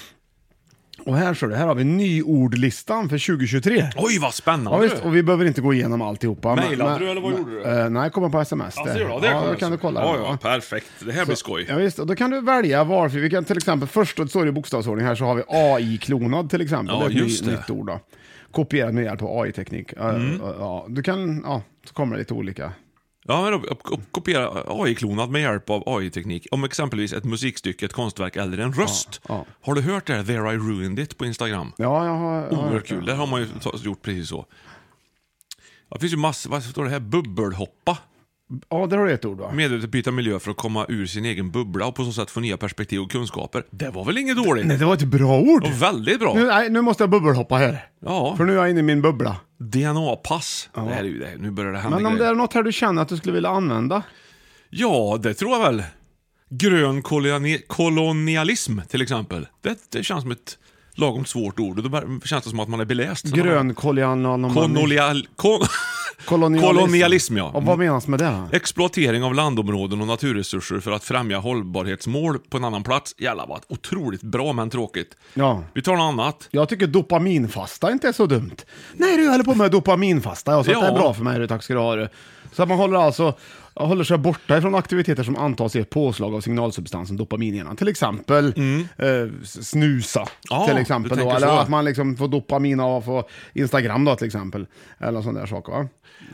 Speaker 8: Och här har vi nyordlistan för 2023.
Speaker 9: Oj, vad spännande.
Speaker 8: Ja, visst, och vi behöver inte gå igenom alltihopa.
Speaker 9: Mailade du eller vad gjorde du?
Speaker 8: Nej, kommer på sms.
Speaker 9: Alltså,
Speaker 8: då kan du kolla.
Speaker 9: Ja, perfekt. Det här blir skoj.
Speaker 8: Ja, visst, och då kan du välja varför. Vi kan till exempel, först då står det i bokstavsordning här så har vi AI-klonad till exempel.
Speaker 9: Ja,
Speaker 8: det är ett nytt ord då. Kopierad med hjälp av AI-teknik. Du kan, så kommer det lite olika.
Speaker 9: Ja, men kopiera AI-klonad med hjälp av AI-teknik. Om exempelvis ett musikstycke, ett konstverk eller en röst. Har du hört det här? There I Ruined It på Instagram?
Speaker 8: Ja, jag har.
Speaker 9: Oerhört kul. Där har man ju gjort precis så. Det finns ju massor, vad står det här? Bubbelhoppa.
Speaker 8: Ja, det har du ett ord va?
Speaker 9: Medvetet byta miljö för att komma ur sin egen bubbla och på så sätt få nya perspektiv och kunskaper. Det var väl inget dåligt?
Speaker 8: Nej, det var ett bra ord.
Speaker 9: Och väldigt bra.
Speaker 8: Nu måste jag bubbelhoppa här.
Speaker 9: Ja.
Speaker 8: För nu är jag inne i min bubbla.
Speaker 9: DNA-pass.
Speaker 8: Ja.
Speaker 9: Det här är ju det. Nu börjar det hända.
Speaker 8: Men om det är något här du känner att du skulle vilja använda?
Speaker 9: Ja, det tror jag väl. Grön kolonialism till exempel. Det känns som ett lagom svårt ord. Och då känns det som att man är beläst.
Speaker 8: Grön
Speaker 9: Kolonialism, ja.
Speaker 8: Och vad menas med det?
Speaker 9: Exploatering av landområden och naturresurser för att främja hållbarhetsmål på en annan plats. Jävlar vad otroligt bra men tråkigt.
Speaker 8: Ja.
Speaker 9: Vi tar något annat.
Speaker 8: Jag tycker dopaminfasta inte är så dumt. Nej, du håller på med dopaminfasta. Jag sa att det är bra för mig, tack ska du ha det. Så att man håller sig borta ifrån aktiviteter som antas ge ett påslag av signalsubstansen dopamin i hjärnan. Till exempel snusa. Till exempel då. Eller att man liksom får dopamin av på Instagram då till exempel. Eller sådana där saker, va?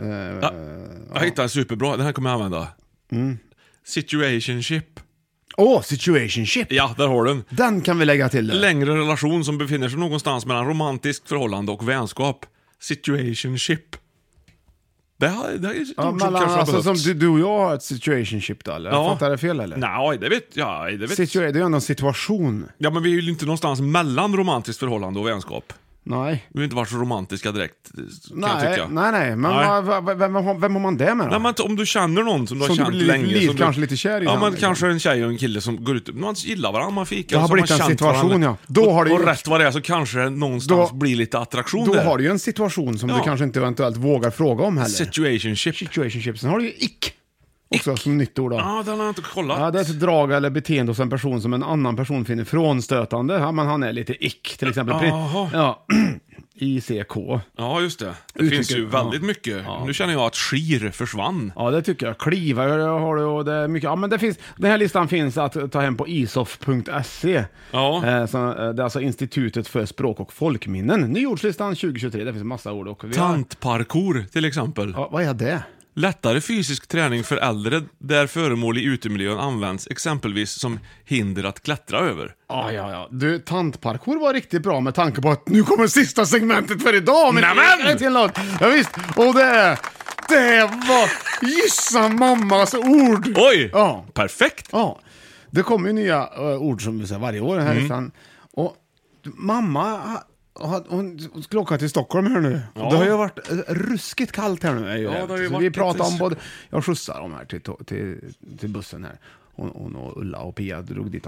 Speaker 9: Jag hittade en superbra, den här kommer jag använda. Situationship.
Speaker 8: Situationship.
Speaker 9: Ja, där har du den.
Speaker 8: Den kan vi lägga till.
Speaker 9: Längre relation som befinner sig någonstans mellan romantiskt förhållande och vänskap. Situationship. Det är
Speaker 8: alltså som du och jag har ett situationship då, eller? Ja. Fattar det fel, eller?
Speaker 9: Nej, det vet jag.
Speaker 8: Det är ju ändå en situation.
Speaker 9: Ja, men vi är ju inte någonstans mellan romantiskt förhållande och vänskap.
Speaker 8: Nej.
Speaker 9: Vi har inte varit så romantiska direkt, kan jag tycka.
Speaker 8: Nej. Men vem har man det med då?
Speaker 9: Nej, men om du känner någon som du har känt
Speaker 8: länge. Kanske lite kär i.
Speaker 9: Ja, men kanske en tjej och en kille som går ut. Man gillar varandra, man fikar.
Speaker 8: Det har blivit en situation, ja. Då har det
Speaker 9: och rätt vad det är så kanske det någonstans blir lite attraktion
Speaker 8: då
Speaker 9: där.
Speaker 8: Då har du ju en situation som du kanske inte eventuellt vågar fråga om heller.
Speaker 9: Situationship.
Speaker 8: Sen har du ju också som nytt ord då.
Speaker 9: Ja, den har jag inte kollat.
Speaker 8: Ja, det är ett drag eller beteende hos en person som en annan person finner frånstötande. Ja, men han är lite till exempel. Ja. ICK.
Speaker 9: Ja, just det. Det finns ju väldigt mycket. Nu känner jag att skir försvann.
Speaker 8: Ja, det tycker jag. Kliva har du och det är mycket. Ja, men det finns, den här listan finns att ta hem på isof.se.
Speaker 9: Ja.
Speaker 8: Det är alltså Institutet för språk och folkminnen. Nyordslistan 2023. Det finns en massa ord.
Speaker 9: Tantparkour till exempel.
Speaker 8: Ja, vad är det?
Speaker 9: Lättare fysisk träning för äldre där föremål i utemiljön används exempelvis som hinder att klättra över.
Speaker 8: Ja. Du, tantparkour var riktigt bra med tanke på att nu kommer sista segmentet för idag.
Speaker 9: Nämen!
Speaker 8: Ja, visst. Och det var gissa mammas ord.
Speaker 9: Oj, perfekt.
Speaker 8: Ja, det kommer ju nya ord som vi säger varje år här. Och mamma... Hon skulle åka till Stockholm här nu. Ja. Det har ju varit ruskigt kallt här nu. Så vi pratar om både... Jag skjutsar dem här till bussen här. Hon och Ulla och Pia drog dit.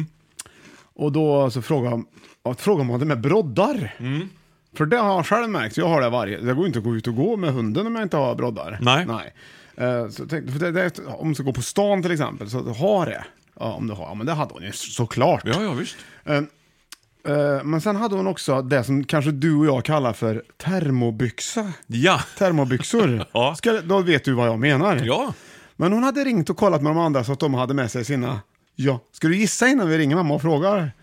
Speaker 8: Och då så frågar man det med broddar. För det har jag själv märkt. Jag har det går inte att gå ut och gå med hunden om jag inte har broddar.
Speaker 9: Nej.
Speaker 8: Så om du ska gå på stan till exempel så har det. Ja, om du har. Men det hade hon ju såklart.
Speaker 9: Ja, visst.
Speaker 8: Men sen hade hon också det som kanske du och jag kallar för termobyxa.
Speaker 9: Ja.
Speaker 8: Termobyxor.
Speaker 9: Ja.
Speaker 8: Då vet du vad jag menar.
Speaker 9: Ja.
Speaker 8: Men hon hade ringt och kollat med de andra så att de hade med sig sina... Ja. Ska du gissa innan vi ringer mamma och frågar?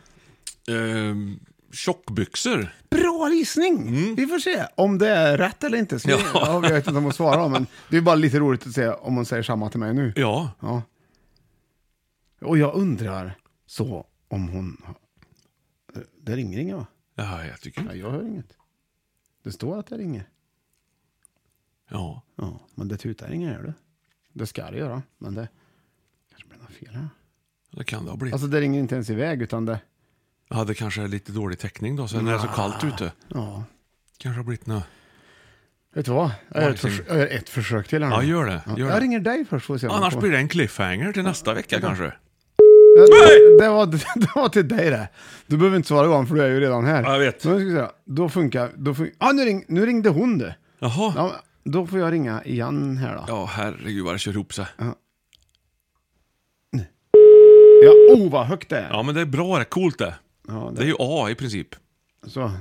Speaker 9: Tjockbyxor.
Speaker 8: Bra gissning. Vi får se om det är rätt eller inte. Jag vet inte om hon svarar, men det är bara lite roligt att se om hon säger samma till mig nu.
Speaker 9: Ja.
Speaker 8: Och jag undrar så om hon... Det ringer inget, va?
Speaker 9: Ja, jag tycker inte.
Speaker 8: Jag hör inget. Det står att det ringer.
Speaker 9: Ja,
Speaker 8: men det tutar inget, gör det. Det ska det göra, men det kanske blir något fel här.
Speaker 9: Det kan det ha blivit.
Speaker 8: Alltså det ringer inte ens iväg, utan det...
Speaker 9: Ja, det kanske är lite dålig täckning då, så när det är så kallt ute.
Speaker 8: Ja.
Speaker 9: Kanske har blivit något...
Speaker 8: Vet du vad? Jag gör ett försök till här nu.
Speaker 9: Ja, gör det.
Speaker 8: Jag ringer dig först, får vi se.
Speaker 9: Annars blir det en cliffhanger till nästa vecka kanske.
Speaker 8: Det var till dig det. Du behöver inte svara igång för du är ju redan här.
Speaker 9: Ja, jag vet.
Speaker 8: Men ska säga, då funkar... nu ringde hon det.
Speaker 9: Jaha.
Speaker 8: Ja, då får jag ringa igen här då.
Speaker 9: Ja, herregud vad det kör ihop sig.
Speaker 8: Ja, vad högt det är.
Speaker 9: Ja, men det är bra, det är coolt det.
Speaker 8: Ja,
Speaker 9: det är ju A i princip.
Speaker 8: Så.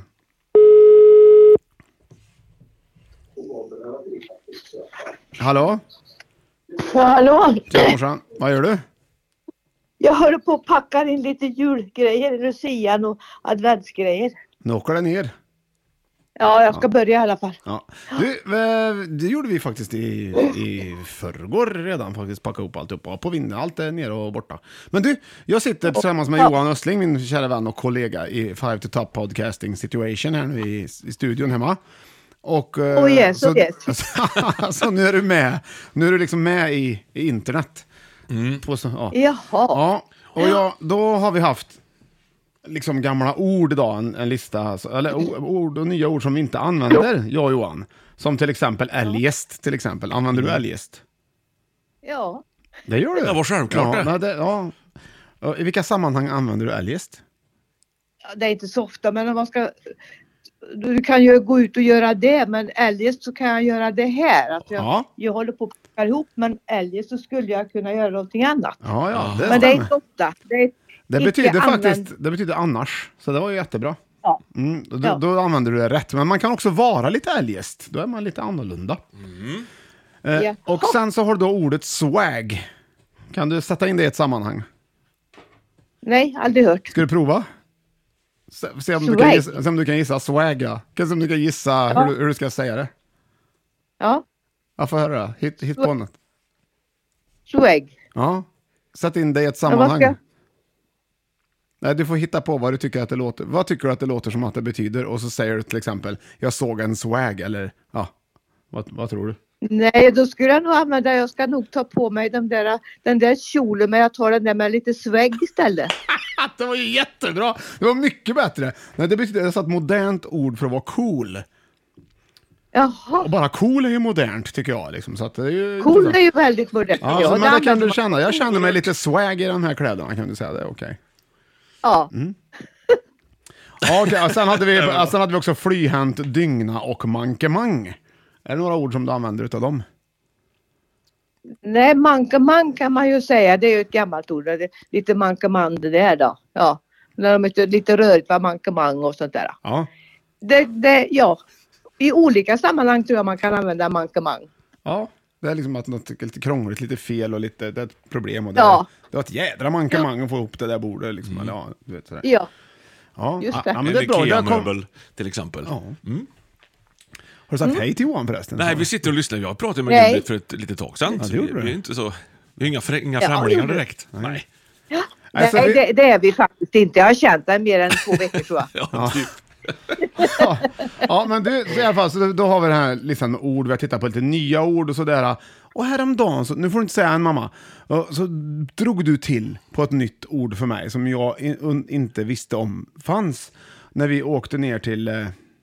Speaker 8: Hallå?
Speaker 15: Ja, hallå?
Speaker 8: Ja, morsan. Vad gör du?
Speaker 15: Jag håller på att packa in lite julgrejer, Lucian och adventsgrejer.
Speaker 8: Nu åker det ner.
Speaker 15: Ja, jag ska börja i alla fall.
Speaker 8: Ja. Det gjorde vi faktiskt i förrgår redan, faktiskt packa ihop allt upp och på vinden. Allt är nere och borta. Men du, jag sitter tillsammans med Johan Östling, min kära vän och kollega i Five to Top Podcasting Situation här nu i studion hemma. Och så nu är du med. Nu är du liksom med i internet.
Speaker 15: Jaha.
Speaker 8: Ja, och då har vi haft liksom gamla ord idag, en lista, eller ord och nya ord som vi inte använder, jag och Johan. Som till exempel eljest, till exempel. Använder du eljest?
Speaker 15: Ja.
Speaker 8: Det gör du?
Speaker 9: Det var självklart
Speaker 8: det. I vilka sammanhang använder du eljest?
Speaker 15: Det är inte så ofta, men om man ska du kan ju gå ut och göra det, men eljest så kan jag göra det här. Att jag håller på att packa ihop, men eljest så skulle jag kunna göra någonting annat. Men det är inte ofta.
Speaker 8: Det betyder faktiskt, det betyder annars. Så det var ju jättebra.
Speaker 15: Ja.
Speaker 8: Då använder du det rätt. Men man kan också vara lite eljest. Då är man lite annorlunda. Och sen så har du då ordet swag. Kan du sätta in det i ett sammanhang?
Speaker 15: Nej, aldrig hört.
Speaker 8: Ska du prova? Se om du kan gissa swag. Se om du kan gissa hur du ska säga det.
Speaker 15: Ja.
Speaker 8: Jag får höra. Hitt på något.
Speaker 15: Swag.
Speaker 8: Ja. Sätt in det i ett sammanhang. Nej, du får hitta på vad du tycker att det låter. Vad tycker du att det låter som att det betyder? Och så säger du till exempel, jag såg en swag. Eller, vad tror du?
Speaker 15: Nej, då skulle jag nog använda, jag ska nog ta på mig den där kjolen, men jag tar den där med lite swag istället.
Speaker 8: Det var ju jättebra. Det var mycket bättre. Nej, det betyder ett modernt ord för att vara cool.
Speaker 15: Jaha.
Speaker 8: Och bara cool är ju modernt, tycker jag. Liksom. Så att det är ju
Speaker 15: cool är ju väldigt modernt.
Speaker 8: Ja, men det kan du känna. Jag känner mig lite swag i de här kläderna, kan du säga det. Okej.
Speaker 15: Ja.
Speaker 8: Okej, sen hade vi också flyhänt, dygna och mankemang. Är det några ord som du använder utav dem?
Speaker 15: Nej, mankemang kan man ju säga. Det är ju ett gammalt ord. Det är lite mankemang det där då. Ja. När de är lite rörigt var mankemang och sånt där.
Speaker 8: Ja.
Speaker 15: Ja. I olika sammanhang tror jag man kan använda mankemang.
Speaker 8: Ja. Det är liksom att något är lite krångligt, lite fel och lite, det är ett problem. Och det är ett jädra mankemang att få ihop det där bordet. Liksom, eller, du vet, sådär.
Speaker 15: Ja,
Speaker 8: just
Speaker 9: det. Men det är bra. IKEA-möbel till exempel.
Speaker 8: Ja. Har du sagt hej till Johan förresten?
Speaker 9: Nej, vi sitter och lyssnar. Jag pratade med Gunbritt för ett litet tag sedan.
Speaker 8: Ja,
Speaker 9: vi är inte så... Vi är inga främlingar direkt. Nej.
Speaker 15: Ja. Alltså, det är vi faktiskt inte. Jag har känt det mer än 2 veckor, tror jag.
Speaker 9: Ja, typ.
Speaker 8: Ja, men i alla fall, så då har vi den här listan med ord. Vi har tittat på lite nya ord och sådär. Och häromdagen, så, nu får du inte säga en mamma, så drog du till på ett nytt ord för mig som jag inte visste om fanns. När vi åkte ner till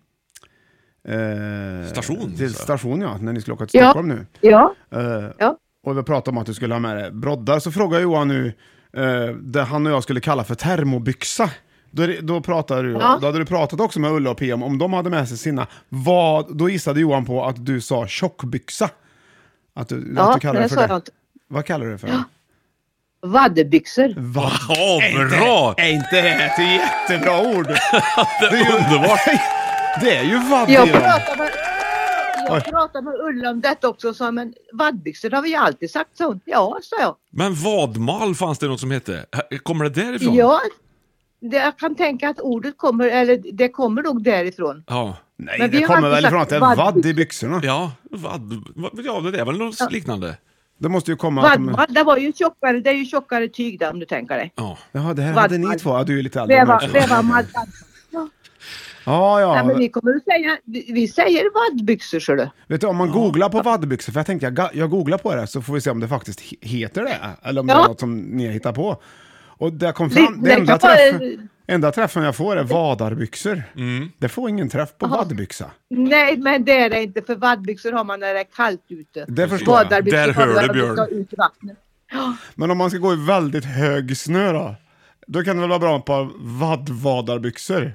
Speaker 8: station, ja, när ni skulle åka till Stockholm nu.
Speaker 15: Ja.
Speaker 8: Och vi pratade om att du skulle ha med dig broddar. Så frågar Johan nu det han och jag skulle kalla för termobyxa. Då pratade du, då hade du pratat också med Ulla och Pia om de hade med sig sina. Då gissade Johan på att du sa tjockbyxa. Att du kallar det för det. Vad kallar du det för? Ja.
Speaker 15: Vaddebyxor.
Speaker 9: Bra!
Speaker 8: Är inte det ett jättebra ord?
Speaker 9: Det är underbart.
Speaker 8: Det är ju vadd.
Speaker 15: Jag pratade med Ulla om detta också, så men vaddbyxor har vi alltid sagt så. Ja, sa jag.
Speaker 9: Men vadmal fanns det något som hette? Kommer det därifrån?
Speaker 15: Ja, jag kan tänka att ordet kommer, eller det kommer nog därifrån.
Speaker 9: Ja.
Speaker 8: Nej, men det kommer väl ifrån att det är vadd i byxorna.
Speaker 9: Ja, det är väl något liknande.
Speaker 8: Det måste ju komma
Speaker 15: vadd, det var ju tjockare, det är ju tjockare tyg där, om du tänker dig.
Speaker 8: Ja, det här hade ni två, du är lite äldre.
Speaker 15: Det var vadd.
Speaker 8: Ja.
Speaker 15: Men vi kommer att säga, vi säger vaddbyxor, så du.
Speaker 8: Vet du, om man googlar på vaddbyxor, för jag tänkte jag googlar på det, så får vi se om det faktiskt heter det, eller om det är något som ni hittar på. Och där kom fram, enda träffen jag får är vadarbyxor. Det får ingen träff på vaddbyxa.
Speaker 15: Nej, men det är det inte, för vaddbyxor har man när det är kallt ute.
Speaker 8: Det förstår jag.
Speaker 9: Där hör det, Björn.
Speaker 15: Ut i vattnet.
Speaker 8: Men om man ska gå i väldigt hög snö då kan det väl vara bra på vadarbyxor.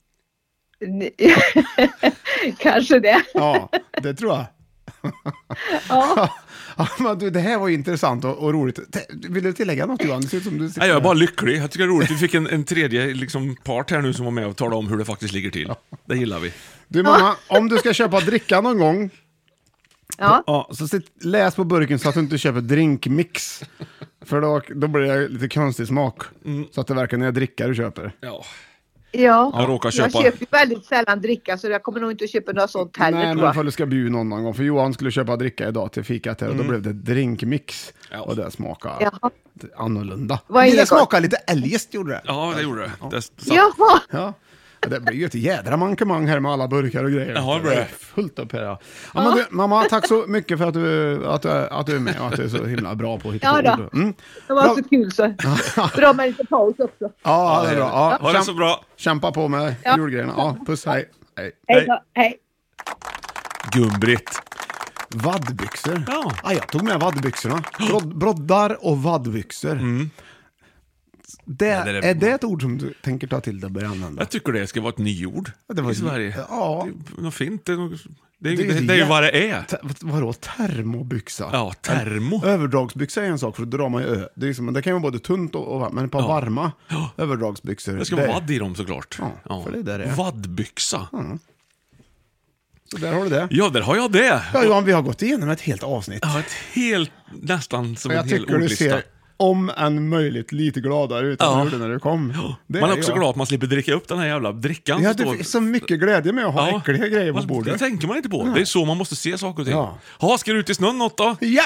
Speaker 15: Kanske det.
Speaker 8: Ja, det tror jag.
Speaker 15: Ja.
Speaker 8: Men du, det här var ju intressant och roligt. Vill du tillägga något, Johan? Det ser ut som du
Speaker 9: jag är bara lycklig. Jag tycker det är roligt. Vi fick en tredje part här nu som var med och talade om hur det faktiskt ligger till. Det gillar vi.
Speaker 8: Du mamma, om du ska köpa dricka någon gång, så läs på burken så att du inte köper drinkmix. För då blir det lite konstig smak. Så att det verkar när jag dricker du köper.
Speaker 9: Ja.
Speaker 15: Jag köper väldigt sällan dricka, så jag kommer nog inte att köpa något sånt heller.
Speaker 8: Nej, men för du ska bjuda någon gång. För Johan skulle köpa dricka idag till fikat här och då blev det drinkmix. Och det smakade annorlunda. Det smakade lite eljest, gjorde det.
Speaker 9: Ja, det gjorde det.
Speaker 15: Jaha.
Speaker 8: Ja. Det blir ju ett jädra mankemang här med alla burkar och grejer.
Speaker 9: Ja, det är
Speaker 8: fullt upp här. Ja, men du, mamma, tack så mycket för att du är med och att du är så himla bra på att hitta på ord.
Speaker 15: Det var så kul så. Bra med lite paus också.
Speaker 8: Ja, det är bra. Ja,
Speaker 9: ha det så bra.
Speaker 8: Kämpa på med julgrejerna. Ja, puss, hej.
Speaker 15: Hej.
Speaker 9: Gunbritt.
Speaker 8: Vaddbyxor. Ja, jag tog med vaddbyxorna. Broddar och vaddbyxor. Är det ett ord som du tänker ta till dig och börja använda?
Speaker 9: Jag tycker det ska vara ett nyord i Sverige.
Speaker 8: Ja.
Speaker 9: Det är något fint. Det är ju vad det är.
Speaker 8: Vadå? Termobyxa?
Speaker 9: Ja, termo.
Speaker 8: Överdragsbyxa är en sak, för då drar man ju det är liksom, det kan ju vara både tunt och men ett par varma överdragsbyxor.
Speaker 9: Det ska vara vadd i dem såklart.
Speaker 8: Ja, för det är det.
Speaker 9: Vaddbyxa.
Speaker 8: Så där har du det.
Speaker 9: Ja, där har jag det.
Speaker 8: Ja, Johan, vi har gått igenom ett helt avsnitt.
Speaker 9: Ja, nästan som en hel ordlista.
Speaker 8: Jag tycker du ser om en möjligt lite gladare ut än när du kom.
Speaker 9: Man är också glad att man slipper dricka upp den här jävla drickan.
Speaker 8: Ja, det är så mycket glädje med att ha äckliga grejer på bordet.
Speaker 9: Det tänker man inte på. Det är så man måste se saker och ting. Ska du ut i snön något då?
Speaker 8: Ja!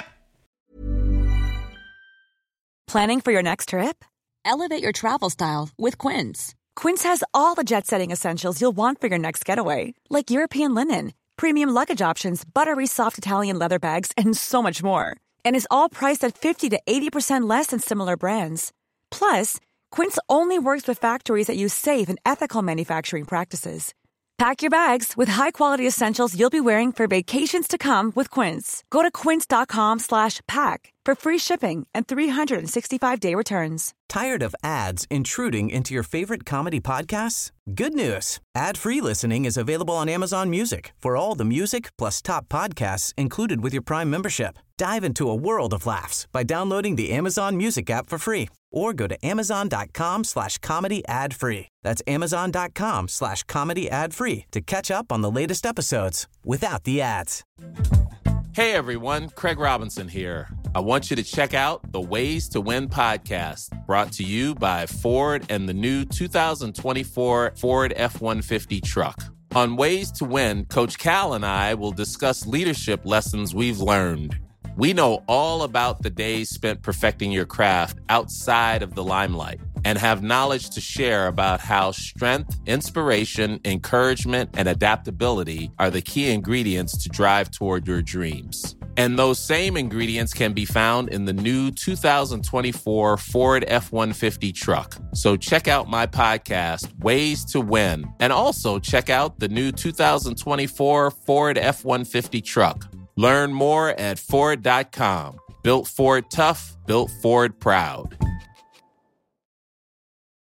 Speaker 16: Planning for your next trip? Elevate your travel style with Quince. Quince has all the jet-setting essentials you'll want for your next getaway, like European linen, premium luggage options, buttery soft Italian leather bags, and so much more. And is all priced at 50 to 80% less than similar brands. Plus, Quince only works with factories that use safe and ethical manufacturing practices. Pack your bags with high-quality essentials you'll be wearing for vacations to come with Quince. Go to quince.com/pack for free shipping and 365-day returns.
Speaker 11: Tired of ads intruding into your favorite comedy podcasts? Good news. Ad-free listening is available on Amazon Music for all the music plus top podcasts included with your Prime membership. Dive into a world of laughs by downloading the Amazon Music app for free or go to amazon.com/comedy ad-free. That's amazon.com/comedy ad-free to catch up on the latest episodes without the ads.
Speaker 17: Hey everyone, Craig Robinson here. I want you to check out the Ways to Win podcast, brought to you by Ford and the new 2024 Ford F-150 truck. On Ways to Win, Coach Cal and I will discuss leadership lessons we've learned. We know all about the days spent perfecting your craft outside of the limelight and have knowledge to share about how strength, inspiration, encouragement, and adaptability are the key ingredients to drive toward your dreams. And those same ingredients can be found in the new 2024 Ford F-150 truck. So check out my podcast, Ways to Win, and also check out the new 2024 Ford F-150 truck. Learn more at Ford.com. Built Ford tough, built Ford proud.